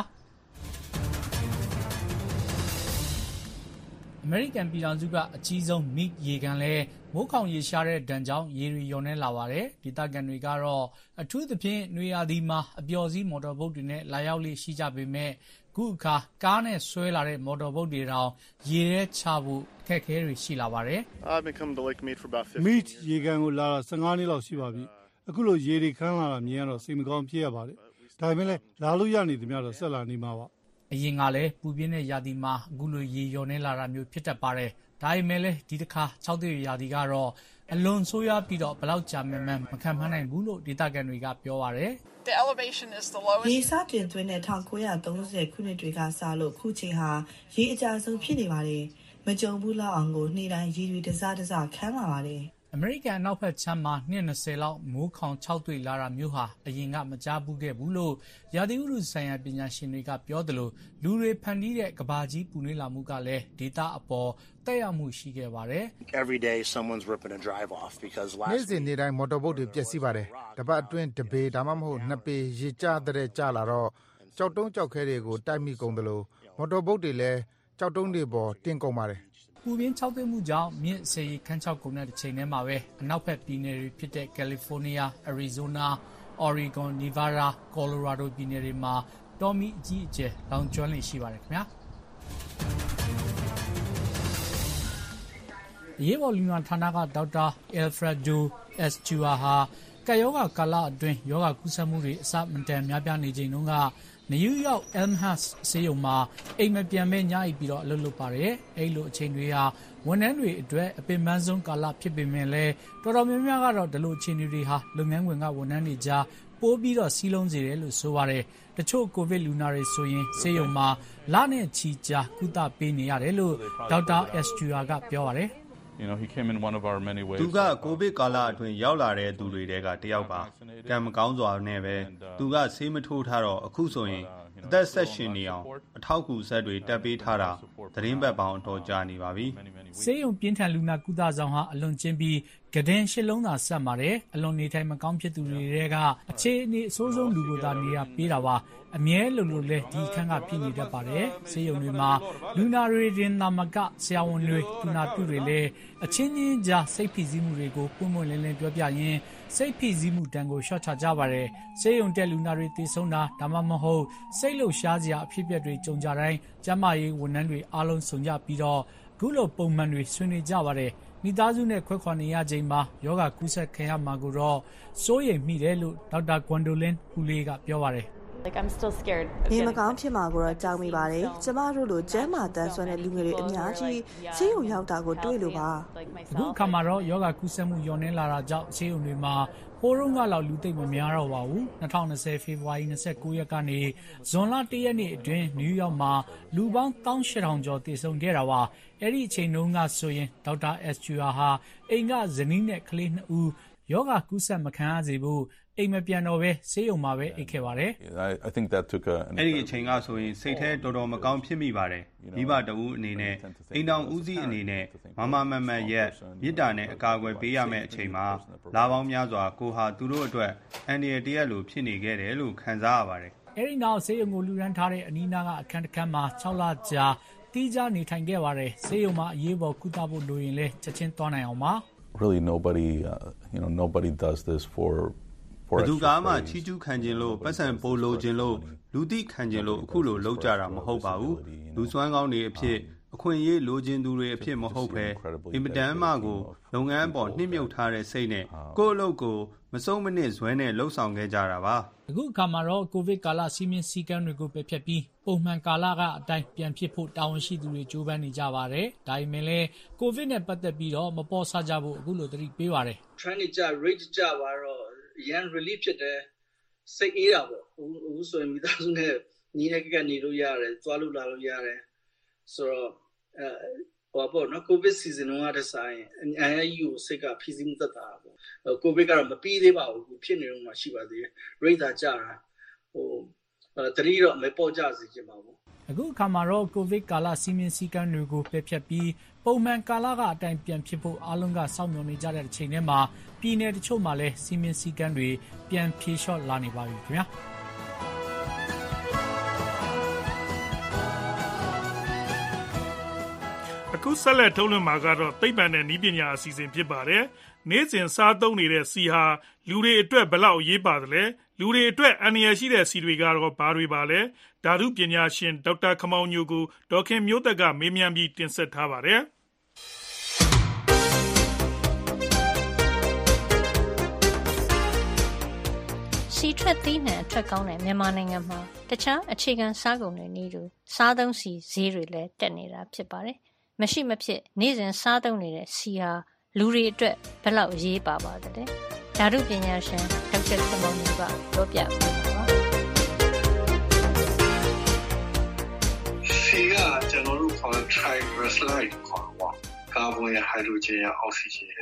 အမေရိကန်ပြည်ထောင်စုကအကြီးဆုံးမီးရေကန်လဲမိုးခေါင်ရေရှားတဲ့ဒဏ်ကြောင့်ရေတွေလျော်နှဲလာပါတယ်ဒေသခံတွေကတော့အထူးသဖြင့်နွေရာသီမှာအပျော်စီးမော်တော်ဘုတ်တွေနဲ့လာရောက်လေရှိကြပေမဲ့ခုအခါကားနဲ့ဆွဲလာတဲ့မော်တော်ဘုတ်တွေတောင်ရေထဲချဖို့အခက်အခဲတွေရှိလာပါတယ် I've been coming to Lake Mead for about fifteen Mead ရေကန်ကိုလာတာဆယ်ငါးနှစ်လောက်ရှိပါပြီအခုလိုရေတွေခန်းလာတာမြင်ရတော့စိတ်မကောင်းဖြစ်ရပါတယ်ဒါပေမဲ့လည်းလာလို့ရနေသမျှတော့ဆက်လာနေမှာပါအရင်ကလည်းပူပြင်းတဲ့ရာသီမှာအခုလိုရေလျော်နှဲလာတာမျိုးဖြစ်တတ်ပါတယ်ဒါပေမဲ့လည်းဒီတစ်ခါခြောက်သွေ့ရာသီကတော့အလွန်ဆိုးရွားပြီးတော့ဘယ်လောက်ကြာမှန်းမခံမှန်းနိုင်ဘူးလို့ဒေသခံတွေကပြောပါတယ် The elevation is the lowest. ရေစတင်သွင်းတဲ့၁၉၃၀ခုနှစ်တွေကစလို့ခုချိန်ဟာရေအကျဆုံးဖြစ်နေပါတယ်မကြုံဘူးလောက်အောင်ကိုနေ့တိုင်းရေတွေတစားတစားခန်းလာပါတယ်အအမေရိကန်အနောက်ဘက်ခြမ်းမှာနှစ်၂၀လောက်မိုးခေါင်ခြောက်သွေ့လာတာမျိုးဟာအရင်ကမကြားဘူးခဲ့ဘူးလို့ရာသီဥတုဆိုင်ရာပညာရှင်တွေကပြောသလိုလူတွေဖန်တီးတဲ့ကဘာကြီးပူနွေးလာမှုကလည်းဒေသအပေါ်တက်ရောက်မှုရှိခဲ့ပါတယ် Every day someone's ripping a drive off because last နေ့စဉ်နေ့တိုင်းမော်တော်ဘုတ်တွေပျက်စီးပါတယ်တပတ်အတွင်းတပေဒါမှမဟုတ်နှစ်ပေရေကျတဲ့ကျလာတော့ကြောက်တုံးကြောက်ခဲတွေကိုတိုက်မိကုန်တယ်လို့မော်တော်ဘုတ်တွေလည်းကြောက်တုံးတွေပေါ်တင်ကုန်ပါတယ်ပူပြင်းခြောက်သွေ့မှုကြောင့်မြင့်စေရီခန်းချောက်ကုန်တဲ့ချိန်ထဲမှာပဲအနောက်ဘက်ပြည်နယ်တွေဖြစ်တဲ့ကယ်လီဖိုးနီးယားအရီဇိုနာအော်ရီဂွန်နီဗာဒါကော်လိုရာဒိုပြည်နယ်တွေမှာတော်မီအကြီးအကျယ်လောင်ကျွမ်းလည်ရှိပါတယ်ခင်ဗျာရေဘော်လူနာဌာနကဒေါက်တာအယ်ဖရက်ဒိုအက်စချူအာဟာကယောဂကာလအတွင်းယောဂကူးစက်မှုတွေအစမတန်များပြားနေချိန်တုန်းကနယူးယောက် Elmhurst ဆေးရုံမှာအိမ်မပြန်မဲ့ညအိပ်ပြီးတော့အလုပ်လုပ်ပါတယ်။အဲ့လိုအချိန်တွေဟာဝန်ထမ်းတွေအတွက်အပင်ပန်းဆုံးကာလဖြစ်ပေမဲ့လည်းတော်တော်များများကတော့ဒီလိုအချိန်တွေဟာလုပ်ငန်းခွင်ကဝန်ထမ်းတွေကြားပိုးပြီးတော့စီးလုံးစေတယ်လို့ဆိုပါတယ်။တချို့ကိုဗစ်လူနာတွေဆိုရင်ဆေးရုံမှာလနဲ့ချီကြာကုသပေးနေရတယ်လို့ဒေါက်တာအက်စချူအာကပြောပါတယ်။ You know, he came in one of our many ways. သူကကိုဗစ်ကာလအတွင်းရောက်လာတဲ့သူတွေတဲကတယောက်ပါကံမကောင်းစွာနဲ့ပဲသူကဆေးမထိုးထားတော့အခုဆိုရင်အသက်ဆက်ရှင်နေအောင်အထောက်ကူဆက်တွေတက်ပေးထားတာသတင်းပတ်ပေါင်းအတော်ကြာနေပါပြီဆေးရုံပြင်းထန်လူနာကုသဆောင်ဟာအလွန်ကျင်းပြီးကဒင်းရှစ်လုံးသာဆက်ပါတယ်အလွန်နေထိုင်မကောင်းဖြစ်သူတွေကအခြေအနေအဆိုးဆုံးလူကိုသာနေရာပေးတာပါအမြဲလိုလိုလဲဒီခန်းကပြည်နေတတ်ပါတယ်ဆေးရုံတွေမှာလူနာတွေတင်သာမကဆရာဝန်တွေလူနာပြုတွေလည်းအချင်းချင်းကြားစိတ်ဖိစီးမှုတွေကိုပုံမှန်လင်းလင်းပြောပြရင်းစိတ်ဖိစီးမှုတန်ကိုရှော့ချကြပါတယ်ဆေးရုံတက်လူနာတွေတည်ဆုံးတာဒါမှမဟုတ်စိတ်လှုပ်ရှားစရာအဖြစ်အပျက်တွေကြုံကြတိုင်းကျန်းမာရေးဝန်ထမ်းတွေအားလုံးစုံကြပြီးတော့ခုလိုပုံမှန်တွေဆွေးနွေးကြပါတယ်မိသားစုနဲ့ခွဲခွာနေရချိန်မှာယောဂကူးစက်ခံရမှာကိုတော့စိုးရိမ်မိတယ်လို့ဒေါက်တာဂွန်ဒိုလင်းဟူလေးကပြောပါတယ် Like I'm still scared. နေမကောင်းဖြစ်မှာကိုတော့ကြောက်မိပါတယ်။ကျမတို့လိုကျန်းမာတန်းဆွမ်းတဲ့လူငယ်တွေအများကြီးဆေးရုံရောက်တာကိုတွေ့လို့ပါ။အခုအခါမှာတော့ယောဂကူးစက်မှုညော့နှင်းလာတာကြောင့်ဆေးရုံတွေမှာဟိုးရုံးကလောက်လူသိပ်မများတော့ပါဘူး။၂၀၂၀ဖေဖော်ဝါရီ၂၉ရက်ကနေဇွန်လ၁ရက်နေ့အတွင်းနယူးယောက်မှာလူပေါင်း၁၈,၀၀၀ကျော်တည်ဆုံခဲ့တာပါ။အဲ့ဒီအချိန်တုန်းကဆိုရင်ဒေါက်တာအက်စချူအာဟာအိမ်ကဇနီးနဲ့ကလေးနှစ်ဦးယောဂကူးစက်မခံရစေဖို့အိမ်မပြန်တော့ပဲဆေးရုံမှာပဲအိတ်ခဲ့ပါတယ် I think that took a အဲ့ဒီအချိန်ကဆိုရင်စိတ်ထဲတော်တော်မကောင်းဖြစ်မိပါတယ်မိဘတဦးအနေနဲ့အိမ်တော်ဦးစီးအနေနဲ့မမမမရက်မြစ်တာနဲ့အကာအကွယ်ပေးရမယ့်အချိန်မှာလာပေါင်းများစွာကိုဟာသူတို့အတွက်အန်ဒီရတရက်လိုဖြစ်နေခဲ့တယ်လို့ခံစားရပါတယ်အဲ့ဒီနောက်ဆေးရုံကိုလူရန်ထားတဲ့အနီးနားကအခန်းတစ်ခန်းမှာ၆လကြာတီးခြားနေထိုင်ခဲ့ပါတယ်ဆေးရုံမှာအရေးပေါ်ကုသဖို့လိုရင်လည်းချက်ချင်းသွားနိုင်အောင်ပါ Really nobody uh, you know nobody does this for ဘယ်သူကမှချီးကျူးခံခြင်းလို့ပတ်စံပိုလိုခြင်းလို့လူသိခံခြင်းလို့အခုလိုလောက်ကြတာမဟုတ်ပါဘူးလူစွမ်းကောင်းတွေအဖြစ်အခွင့်အရေးလိုချင်သူတွေအဖြစ်မဟုတ်ပဲအင်မတန်မှကိုလုပ်ငန်းပေါ်နှိမ့်မြုပ်ထားတဲ့စိတ်နဲ့ကိုယ့်အလုပ်ကိုမဆုံးမနစ်ဇွဲနဲ့လှုပ်ဆောင်ခဲ့ကြတာပါအခုအခါမှာတော့ကိုဗစ်ကာလစီးမင်းစည်းကမ်းတွေကိုပယ်ဖျက်ပြီးပုံမှန်ကာလကအတိုင်းပြန်ဖြစ်ဖို့တာဝန်ရှိသူတွေကြိုးပမ်းနေကြပါတယ်ဒါပေမဲ့လည်းကိုဗစ်နဲ့ပတ်သက်ပြီးတော့မပေါ်ဆကြဖို့အခုလိုသတိပေးပါတယ် trend ကြ rate ကြပါတော့ရန် relief ဖြစ်တယ်စိတ်အေးတာပေါ့အခုဆိုရင်မိသားစုနဲ့ညီနဲ့ကကနေလို့ရတယ်သွားလို့လာလို့ရတယ်ဆိုတော့အဲဟောပေါ့နော် covid season ကတည်းဆိုင်အန်အယူစိတ်ကဖိစီးမှုသက်တာပေါ့ covid ကတော့မပြီးသေးပါဘူးဖြစ်နေတော့မှရှိပါသေးတယ် rate သာကြတာဟိုတတိတော့မပေါ်ကြစေချင်ပါဘူးအခုအခါမှာတော့ကိုဗစ်ကာလစီးမင်းစည်းကမ်းတွေကိုပယ်ဖျက်ပြီးပုံမှန်ကာလကအတိုင်းပြန်ဖြစ်ဖို့အားလုံးကစောင့်မျှော်နေကြတဲ့အချိန်ထဲမှာပြည်내တချို့မှာလည်းစီးမင်းစည်းကမ်းတွေပြန်ဖြေလျှော့လာနေပါပြီခင်ဗျာအခုဆက်လက်ထုတ်လွှင့်မှာကတော့သိပ္ပံနဲ့နည်းပညာအစီအစဉ်ဖြစ်ပါတယ်။နေ့စဉ်စားသုံးနေတဲ့စီဟာလူတွေအတွက်ဘယ်လောက်အရေးပါသလဲ။လူတွေအတွက်အန္တရာယ်ရှိတဲ့စီတွေကတော့ဘာတွေပါလဲ။ဓာတုပညာရှင်ဒေါက်တာခမောင်ညိုကိုဒေါခင်မျိုးသက်ကမေးမြန်းပြီးတင်ဆက်ထားပါတယ်။စီထွက်သီးနှံအထွက်ကောင်းတဲ့မြန်မာနိုင်ငံမှာတခြားအခြေခံစားကုန်တွေနည်းတူစားသုံးစီဈေးတွေလည်းတက်နေတာဖြစ်ပါတယ်။မရှိမဖြစ်နေ့စဉ်စားသုံးနေတဲ့စီဟာလူတွေအတွက်ဘယ်လောက်အရေးပါပါသလဲ။ဓာတုပညာရှင်ဒေါက်တာခမောင်ညိုကပြောပြပေးပါပါ။စီကကျွန်တော်တို့ခေါ် triglyceride ခေါ်ပါကာဗွန်ရဟိုက်ဒရိုဂျင်ရအောက်ဆီဂျင်ရ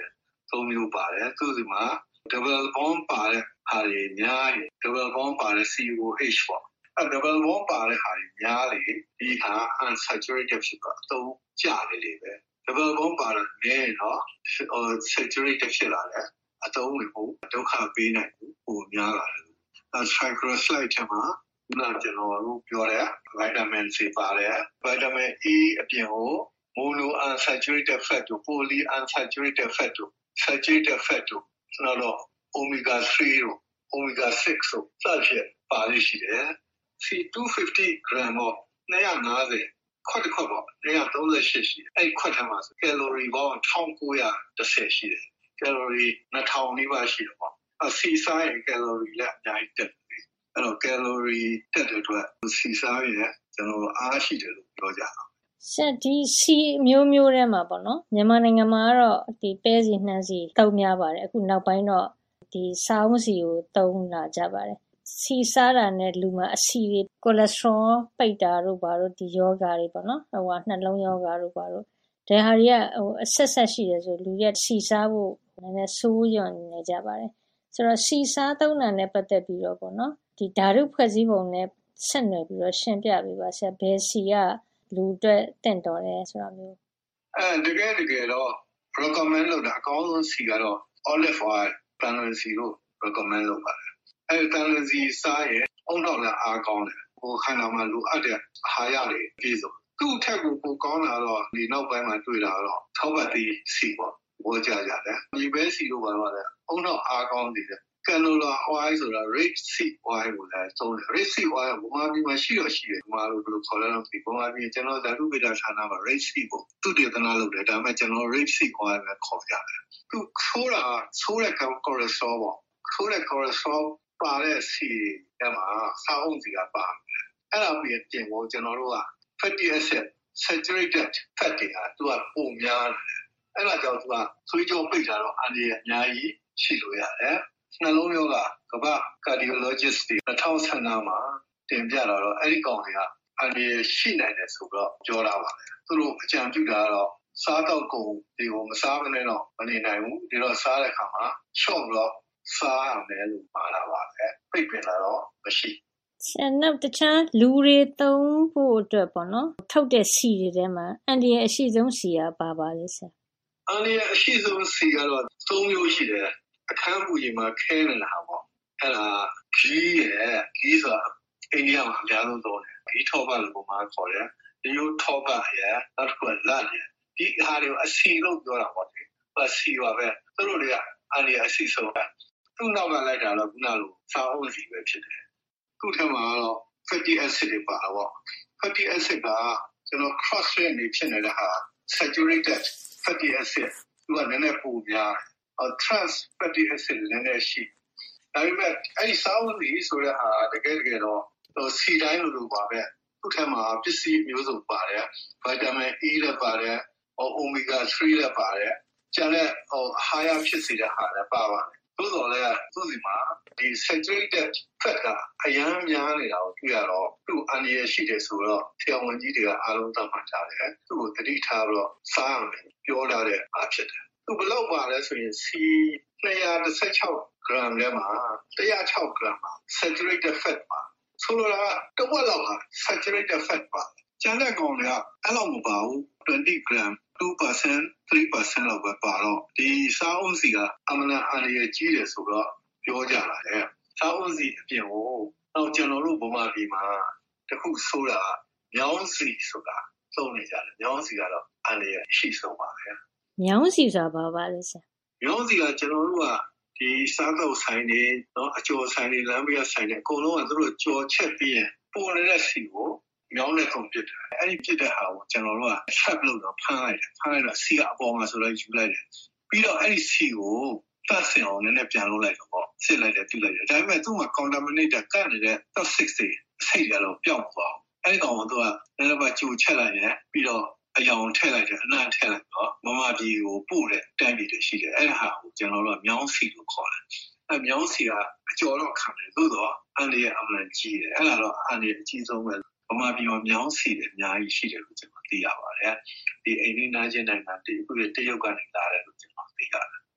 သုံးမျိုးပါတယ်သူဒီမှာ double bond ပါတဲ့ဟာတွေများတယ် double bond ပါတဲ့ C O H ပေါ့အဲ double bond ပါတဲ့ဟာတွေများလေဒီဟာ unsaturated ဖြစ်တော့အသုံးကျတယ်လေပဲ double bond ပါတဲ့နည်းတော့ saturated ဖြစ်လာတယ်အသုံးဝင်ဖို့ဒုက္ခပေးနိုင်ဘူးပိုများလာတယ်အဲ triglyceride ထဲမှာနာကျွန်တော်တို့ပြောတဲ့ vitamin C ပါတယ် vitamin E အပြင်ကို mono unsaturated fat တို့ poly unsaturated fat တို့ saturated fat တို့နောက်တော့ omega three တို့ omega six တို့စသဖြင့်ပါလိမ့်ရှိတယ် C two hundred fifty gram ပေါ့two hundred fiftyခွက်တစ်ခွက်ပေါ့two hundred thirty-eightရှိတယ်အဲ့ခွက်ထဲမှာကယ်လိုရီပေါင်းnineteen tenရှိတယ်ကယ်လိုရီtwo thousandနီးပါးရှိတယ်ပေါ့အစီစားရင်ကယ်လိုရီလည်းအများကြီးတက်တယ်အဲ့တော့ကယ်လိုရီတက်တဲ့အတွက်စီစားရင်ကျွန်တော်အားရှိတယ်လို့ပြောကြတာဆက်ဒီစီမျိုးမျိုးထဲမှာပေါ့နော်မြန်မာနိုင်ငံမှာကတော့ဒီပဲစီနှမ်းစီတုံးများပါတယ်အခုနောက်ပိုင်းတော့ဒီစားအုံးစီကိုတုံးလာကြပါတယ်စီစားတာနဲ့လူမှာအဆီတွေကိုလက်စထရောပိတ်တာတို့ဘာလို့ဒီယောဂါတွေပေါ့နော်ဟိုကနှလုံးယောဂါတို့ဘာလို့ဒါဟာတွေကဟိုအဆက်ဆက်ရှိတယ်ဆိုလူရဲ့စီစားဖို့နည်းနည်းဆိုးရွံ့နေကြပါတယ်ဆိုတော့စီစားသုံးတာနဲ့ပတ်သက်ပြီးတော့ပေါ့နော်ဒီဓာတုဖွဲ့စည်းပုံနဲ့ဆက်နွယ်ပြီးတော့ရှင်းပြပေးပါဆရာဘယ်စီကလူအတွက်တင့်တော်တယ်ဆိုတာမျိုးအဲတကယ်တကယ်တော့ recommend လုပ်တာအကောင်းဆုံးစီကတော့ olive oil တန်လွင်စီကို recommend လုပ်ပါတယ်အဲတန်လွင်စီစားရင်အုံတော့လည်းအားကောင်းတယ်ဟိုခန္ဓာမှာလိုအပ်တဲ့အာဟာရတွေပြည့်စုံသူ့အထက်ကိုပိုကောင်းလာတော့ဒီနောက်ပိုင်းမှာတွေ့လာတော့ထောက်ပတ်သီးစီပေါ့ဘောကြကြတယ်ဒီပဲစီလို့ပါတော့လေအုံတော့အားကောင်းသေးတယ်canola oil ဆိုတာ rapeseed oil ကိုလည်းသုံးတယ် rapeseed oil ကဘာမှဒီမှာရှိတော့ရှိတယ်ဒီမှာလို့ဘယ်လိုခေါ်လဲတော့ဒီဘာမှပြင်ကျွန်တော်ဓာတုဗေဒဌာနမှာ rapeseed ကိုသူတည်တနာလုပ်တယ်ဒါပေမဲ့ကျွန်တော် rapeseed oil ပဲခေါ်ကြတယ်သူဆိုးတာဆိုးတဲ့ cholesterol ပေါ့ဆိုးတဲ့ cholesterol ပါတဲ့စီထဲမှာစားအုံးစီကပါတယ်အဲ့ဒါပြင်ပြင်ကိုကျွန်တော်တို့က fatty acid saturated fat တွေကသူကပုံများတယ်အဲ့ဒါကြောင့်သူကသွေးကြောပိတ်တာတော့အန္တရာယ်အများကြီးရှိလို့ရတယ်နှလုံးရောဂါကမ္ဘာ cardiologist တွေtwo thousand fifteenမှာတင်ပြလာတော့အဲ့ဒီကောင်တွေကအန္တရာယ်ရှိနိုင်တယ်ဆိုတော့ပြောတာပါသူတို့အကြံပြုတာကတော့စားတော့ကုန်ဒီကိုမစားမနဲ့တော့မနေနိုင်ဘူးဒီတော့စားတဲ့အခါမှာရှော့တော့စားရမယ်လို့ပါလာပါတယ်ပြိပင်လာတော့မရှိဆရာနောက်တခြားလူတွေသုံးဖို့အတွက်ပေါ့နော်ထုတ်တဲ့စီတွေထဲမှာအန်ဒီရဲ့အရှိဆုံးစီကပါပါလေဆရာအန်ဒီရဲ့အရှိဆုံးစီကတော့သုံးမျိုးရှိတယ်အခန်းပူကြီးမှာခဲနေတာပေါ့အဲ့ဒါဂီးရဲ့ဂီးဆိုတာအိန္ဒိယမှာအများဆုံးသုံးတယ်ဂီးထောပတ်လို့ပုံမှန်ခေါ်တယ်ဒီလိုထောပတ်ရဲ့နောက်တစ်ခုကလတ်ရဲ့ဒီဟာတွေကိုအစီလို့ပြောတာပေါ့ဒီအစီပါပဲသူတို့တွေကအန်ဒီအစီဆုံးပဲသူ့နောက်ကလိုက်တာတော့ခုနလိုစားအုံးစီပဲဖြစ်တယ်သူ့ထက်မှာတော့ fatty acid တွေပါတော့ fatty acid ကကျွန်တော် cross react နေဖြစ်နေတဲ့ဟာ saturated fatty acid သူကနည်းနည်းပိုများtrans fatty acid နည်းနည်းရှိဒါပေမဲ့အဲ့ဒီစားအုံးစီဆိုတဲ့ဟာတကယ်တကယ်တော့စီတိုင်းလိုလိုပါပဲသူ့ထက်မှာပစ္စည်းမျိုးစုံပါတယ် vitamin E လည်းပါတယ် omega three လည်းပါတယ်ကျန်တဲ့ဟို higher ဖြစ်စေတဲ့ဟာလည်းပါပါတယ်သို့တော်လည်းသူ့စီမှာဒီ saturated fat ကအရမ်းများနေတာကိုတွေ့ရတော့သူ့အန္တရာယ်ရှိတယ်ဆိုတော့ဆရာဝန်ကြီးတွေကအားလုံးသတ်မှတ်ထားတယ်သူ့ကိုတတိထားပြီးတော့စားရမယ်ပြောလာတဲ့အားဖြစ်တယ်သူဘယ်လောက်ပါလဲဆိုရင် C two hundred sixteen ဂရမ်ထဲမှာone hundred sixဂရမ်မှာ saturated fat ပါဆိုလိုတာကတစ်ဝက်လောက်ဟာ saturated fat ပါကျန်တဲ့ကောင်တွေကအဲ့လောက်မပါဘူးtwentyဂရမ်two percent three percent လောက်ပဲပါတော့ဒီစားအုံးစီကအမှန်အန္တရာယ်ကြီးတယ်ဆိုတော့ပြောကြတာလေစားအုံးစီအပြင်ကိုတော့ကျွန်တော်တို့ဗမာပြည်မှာတခုဆိုတာမြောင်းစီဆိုတာသုံးနေကြတယ်မြောင်းစီကတော့အန္တရာယ်ရှိဆုံးပါပဲမြောင်းစီဆိုတာဘာပါလဲဆရာမြောင်းစီကကျွန်တော်တို့ကဒီစားတော့ဆိုင်နေနော်အကျော်ဆိုင်နေလမ်းပြဆိုင်နေအကုန်လုံးကသူတို့ကြော်ချက်ပြီးရင်ပေါ်နေတဲ့စီကိုမြောင်းနဲ့ကုန်ပြစ်တယ်အဲ့ဒီပြစ်တဲ့ဟာကိုကျွန်တော်တို့က trap လုပ်တော့ဖမ်းလိုက်တယ်ဖမ်းလိုက်တော့စီကအပေါ်မှာဆိုတော့ယူလိုက်တယ်ပြီးတော့အဲ့ဒီစီကိုသတ်ဆင်အောင်လည်းပြန်လုပ်လိုက်တော့ပေါ့စစ်လိုက်တယ်ပြုလိုက်တယ်ဒါပေမဲ့သူ့မှာ contaminated ကတ်နေတဲ့ toxic တွေစိတ်ရတော့ပျောက်သွားအောင်အဲ့ဒီကောင်ကသူကလည်းပဲကြိုချက်လိုက်ရင်ပြီးတော့အယောင်ထည့်လိုက်တယ်အနံ့ထည့်လိုက်တော့မမပြည်ကိုပို့တဲ့တန်းပြည်တွေရှိတယ်အဲ့ဒါဟာကိုကျွန်တော်တို့ကမြောင်းစီလို့ခေါ်တယ်အဲ့မြောင်းစီကအကျော်တော့ခံတယ်သို့တော့အန်ဒီရဲ့အမှန်ကြီးတယ်အဲ့ဒါတော့အန်ဒီရဲ့အကြီးဆုံးပဲဗမာပြည်မှာမြောင်းစီတယ်အများကြီးရှိတယ်လို့ကျွန်တော်သိရပါတယ်ဒီအိန္ဒိယချင်းနိုင်ငံတခုရဲ့တရုတ်ကနေလာတယ်လို့ကျွန်တော်သိရတယ်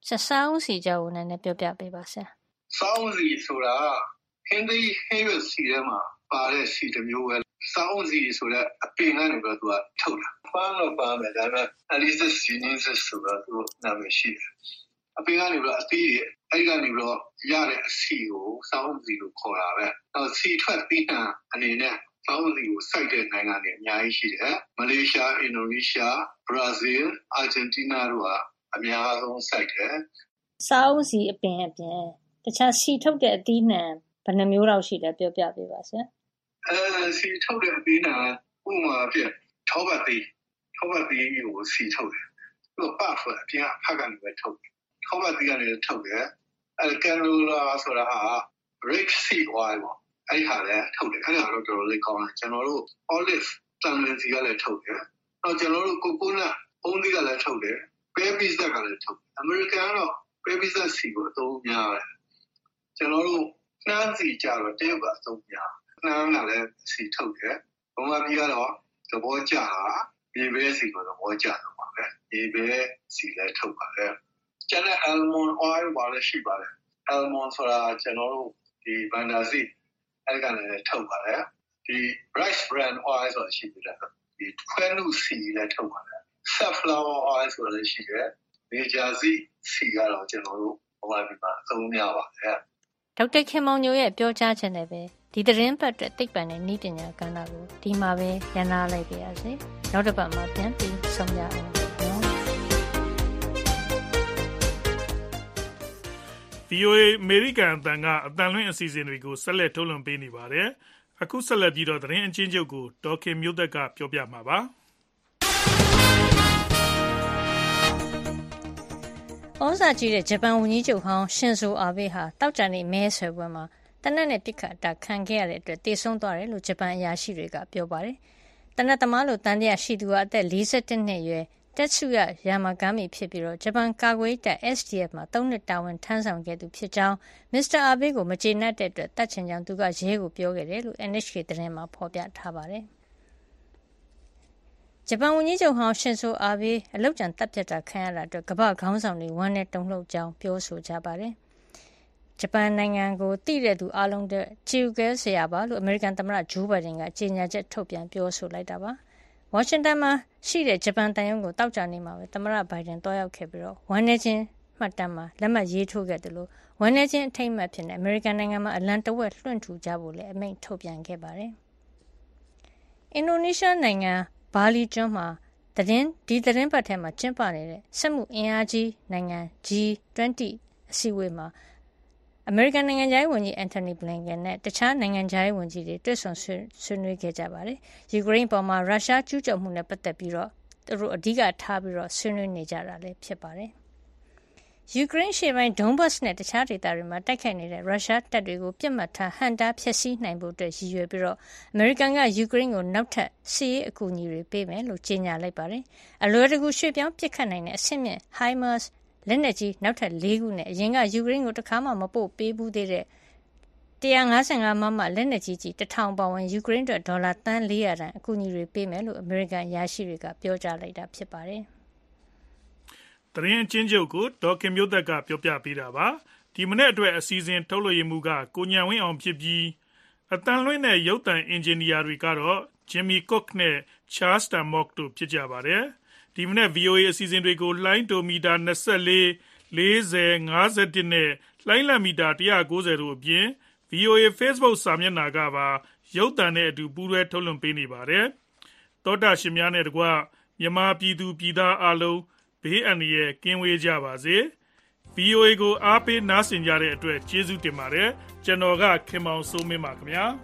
ဆက်စားအောင်စီကြောင်းနဲ့ပြောပြပေးပါဆရာစားအောင်စီဆိုတာဟင်းသေးဟင်းရွက်စီထဲမှာပါတဲ့စီတစ်မျိုးပဲစားအောင်စီဆိုတဲ့အပင်ကနေပြီးတော့သူကထုတ်တာပန်းတော့ပန်းပဲဒါပေမဲ့ Alice Sinensis ဆိုတာသူနာမည်ရှိတယ်အပင်ကနေပြီးတော့အသီးတွေအဲ့ကနေပြီးတော့ရတဲ့အစီကိုစားအောင်စီလို့ခေါ်တာပဲအဲစီထွက်ပြီးတာအနေနဲ့စားအောင်စီကိုစိုက်တဲ့နိုင်ငံတွေအများကြီးရှိတယ်မလေးရှားအင်ဒိုနီးရှားဘရာဇီးအာဂျင်တီးနားတို့ကအများဆုံးစိုက်တယ်စားအောင်စီအပင်အပြင်တခြားစီထုတ်တဲ့အသီးနှံဘယ်နှမျိုးလောက်ရှိတယ်ပြောပြပေးပါဆရာအဲစီထုတ်တဲ့အသီးနှံဥပမာပြထောပတ်သီးထောပတ်သီးကိုစီထုတ်တယ်သူကပတ်ဖွဲ့အပြင်ဖက်ကနေပဲထုတ်တယ်ထောပတ်သီးကနေထုတ်တယ်အဲကန်လိုလာဆိုတာဟာ rape seed oil ပေါ့အဲ့ဟာလည်းထုတ်တယ်အဲ့ဒါတော့တော်တော်လေးကောင်းတယ်ကျွန်တော်တို့ olive တန်လင်းစီကလည်းထုတ်တယ်နောက်ကျွန်တော်တို့ coconut ပုံးသီးကလည်းထုတ်တယ် baby zak ကလည်းထုတ်တယ်အမေရိကန်ကတော့ baby zak စီကိုအသုံးများတယ်ကျွန်တော်တို့နှမ်းစီကြတော့တရုတ်ကအသုံးများနှမ်းကလည်းစီထုတ်တယ်ဘုံမကြီးကတော့သဘောကျတာရေဘဲစီကိုသဘောကျတော့ပါပဲရေဘဲစီလည်းထုတ်ပါတယ်ကျန်တဲ့ almond oil ပါလည်းရှိပါတယ် almond ဆိုတာကျွန်တော်တို့ဒီဘန်ဒါစီအဲ့ကနေထုတ်ပါတယ်ဒီ rice bran oil ဆိုတာရှိတယ်ဒီခွဲနုစီလည်းထုတ်ပါတယ် safflower oil ဆိုတာလည်းရှိတယ်နေဂျာစီစီကတော့ကျွန်တော်တို့ဟိုမှာဒီမှာအသုံးများပါတယ်ဒေါက်တာခင်မောင်ညိုရဲ့ပြောကြားချက်နဲ့ပဲဒီသတင်းပတ်အတွက်သိပ္ပံနဲ့နည်းပညာကဏ္ဍကိုဒီမှာပဲရန်နာလိုက်ပါရစေနောက်တစ်ပတ်မှာပြန်ပြီးဆုံရအောင်ဗီအိုအေ American အတန်ကအတန်လွင့်အစီအစဉ်တွေကိုဆက်လက်ထုတ်လွှင့်ပေးနေပါတယ်။အခုဆက်လက်ပြီးတော့သတင်းအချင်းချုပ်ကိုဒေါက်ခင်မျိုးသက်ကပြောပြမှာပါ။ဩဇာကြီးတဲ့ဂျပန်ဝန်ကြီးချုပ်ဟောင်းရှင်ဇိုအာဘေးဟာတောက်ကြနေမဲဆွဲပွဲမှာတနက်နဲ့ပြစ်ခတ်တာခံခဲ့ရတဲ့အတွက်တေဆုံးသွားတယ်လို့ဂျပန်အရာရှိတွေကပြောပါတယ်။တနက်သမားလိုတန်တရားရှိသူဟာအသက်၄၁နှစ်အရွယ်တက်ဆုရယာမာဂမ်းမီဖြစ်ပြီးတော့ဂျပန်ကာကွယ်တပ် S D F မှာသုံးနှစ်တာဝန်ထမ်းဆောင်ခဲ့သူဖြစ်ကြောင်းမစ္စတာအာဘေးကိုမကျေနပ်တဲ့အတွက်တတ်ချင်ကြောင်းသူကရဲကိုပြောခဲ့တယ်လို့ N H K သတင်းမှာဖော်ပြထားပါတယ်။ဂျပန်ဝန်ကြီးချုပ်ဟောင်းရှင်ဇိုအာဘေးအလုတ်ကြံတပ်ဖြတ်တာခံရတာအတွက်ကမ္ဘာခေါင်းဆောင်တွေဝမ်းနဲ့တုန်လှုပ်ကြောင်းပြောဆိုကြပါတယ်။ဂျပန်နိုင်ငံကိုတည်တဲ့သူအလုံးတဲ့ချီယူကဲဆရာပါလို့အမေရိကန်သမ္မတဂျိုးဘိုင်ဒန်ကကြေညာချက်ထုတ်ပြန်ပြောဆိုလိုက်တာပါ။ဝါရှင်တန်မှာရှိတဲ့ဂျပန်တန်ယုံကိုတောက်ကြနေမှာပဲသမ္မတဘိုင်ဒန်တွားရောက်ခဲ့ပြီးတော့ဝမ်းနေချင်းမှတ်တမ်းမှာလက်မှတ်ရေးထိုးခဲ့တယ်လို့ဝမ်းနေချင်းအထိမ်းအမှတ်ဖြစ်နေအမေရိကန်နိုင်ငံမှာအလံတဝက်လွှင့်ထူကြဖို့လည်းအမိန့်ထုတ်ပြန်ခဲ့ပါတယ်။အင်ဒိုနီးရှားနိုင်ငံဘာလီကျွန်းမှာသတင်းဒီသတင်းပတ်ထဲမှာကျင်းပနေတဲ့စက်မှုအင်အားကြီးနိုင်ငံ G ၂၀ အစည်းအဝေးမှာအမေရိကန်နိုင်ငံခြားရေးဝန်ကြီးအန်တိုနီဘလင်ကန်နဲ့တခြားနိုင်ငံခြားရေးဝန်ကြီးတွေတွေ့ဆုံဆွေးနွေးခဲ့ကြပါတယ်။ယူကရိန်းပေါ်မှာရုရှားကျူးကျော်မှုနဲ့ပတ်သက်ပြီးတော့သူတို့အဓိကထားပြီးတော့ဆွေးနွေးနေကြတာလည်းဖြစ်ပါတယ်။ယူကရိန်းရှေ့ပိုင်းဒုံဘတ်စ်နဲ့တခြားဒေသတွေမှာတိုက်ခိုက်နေတဲ့ရုရှားတပ်တွေကိုပြစ်မှတ်ထားဟန်တာဖျက်ဆီးနိုင်ဖို့အတွက်ရည်ရွယ်ပြီးတော့အမေရိကန်ကယူကရိန်းကိုနောက်ထပ်စစ်ရေးအကူအညီတွေပေးမယ်လို့ကြေညာလိုက်ပါတယ်။အလွယ်တကူရွှေ့ပြောင်းပစ်ခတ်နိုင်တဲ့အဆင့်မြင့် HIMARS လက်နက်ကြီးနောက်ထပ်၄ခုနဲ့အရင်ကယူကရိန်းကိုတခါမှမပို့ပေးဘူးသေးတဲ့၁၅၅မမလက်နက်ကြီးကြီးတစ်ထောင်ပါဝင်ယူကရိန်းအတွက်ဒေါ်လာသန်း၄၀၀တန်အကူအညီတွေပေးမယ်လို့အမေရိကန်ရရှိတွေကပြောကြားလိုက်တာဖြစ်ပါတယ်။တရင်ချင်းချုပ်ကိုဒေါက်ခင်မျိုးသက်ကပြောပြပေးတာပါ။ဒီမနေ့အတွက်အစီအစဉ်ထုတ်လွှင့်မှုကကိုညံဝင်းအောင်ဖြစ်ပြီးအတန်လွင့်တဲ့ရုပ်သံအင်ဂျင်နီယာတွေကတော့ Jimmy Cook နဲ့ Charles Stamok တို့ဖြစ်ကြပါတယ်။ဒီမနေ့ V O A အစီအစဉ်တွေကိုလိုင်းတိုမီတာ၂၄ ၄၀ ၅၁နဲ့လိုင်းလံမီတာ၁၉၀တို့အပြင် V O A Facebook စာမျက်နှာကပါရုပ်သံနဲ့အတူပူးတွဲထုတ်လွှင့်ပေးနေပါတယ်။သောတာရှင်များနဲ့တကွမြန်မာပြည်သူပြည်သားအလုံးဘေးအန္တရာယ်ကင်းဝေးကြပါစေ။ V O A ကိုအားပေးနားဆင်ကြတဲ့အတွက်ကျေးဇူးတင်ပါတယ်။ကျွန်တော်ကခင်မောင်စိုးမင်းပါခင်ဗျာ။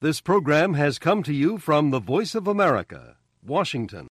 This program has come to you from the Voice of America, Washington.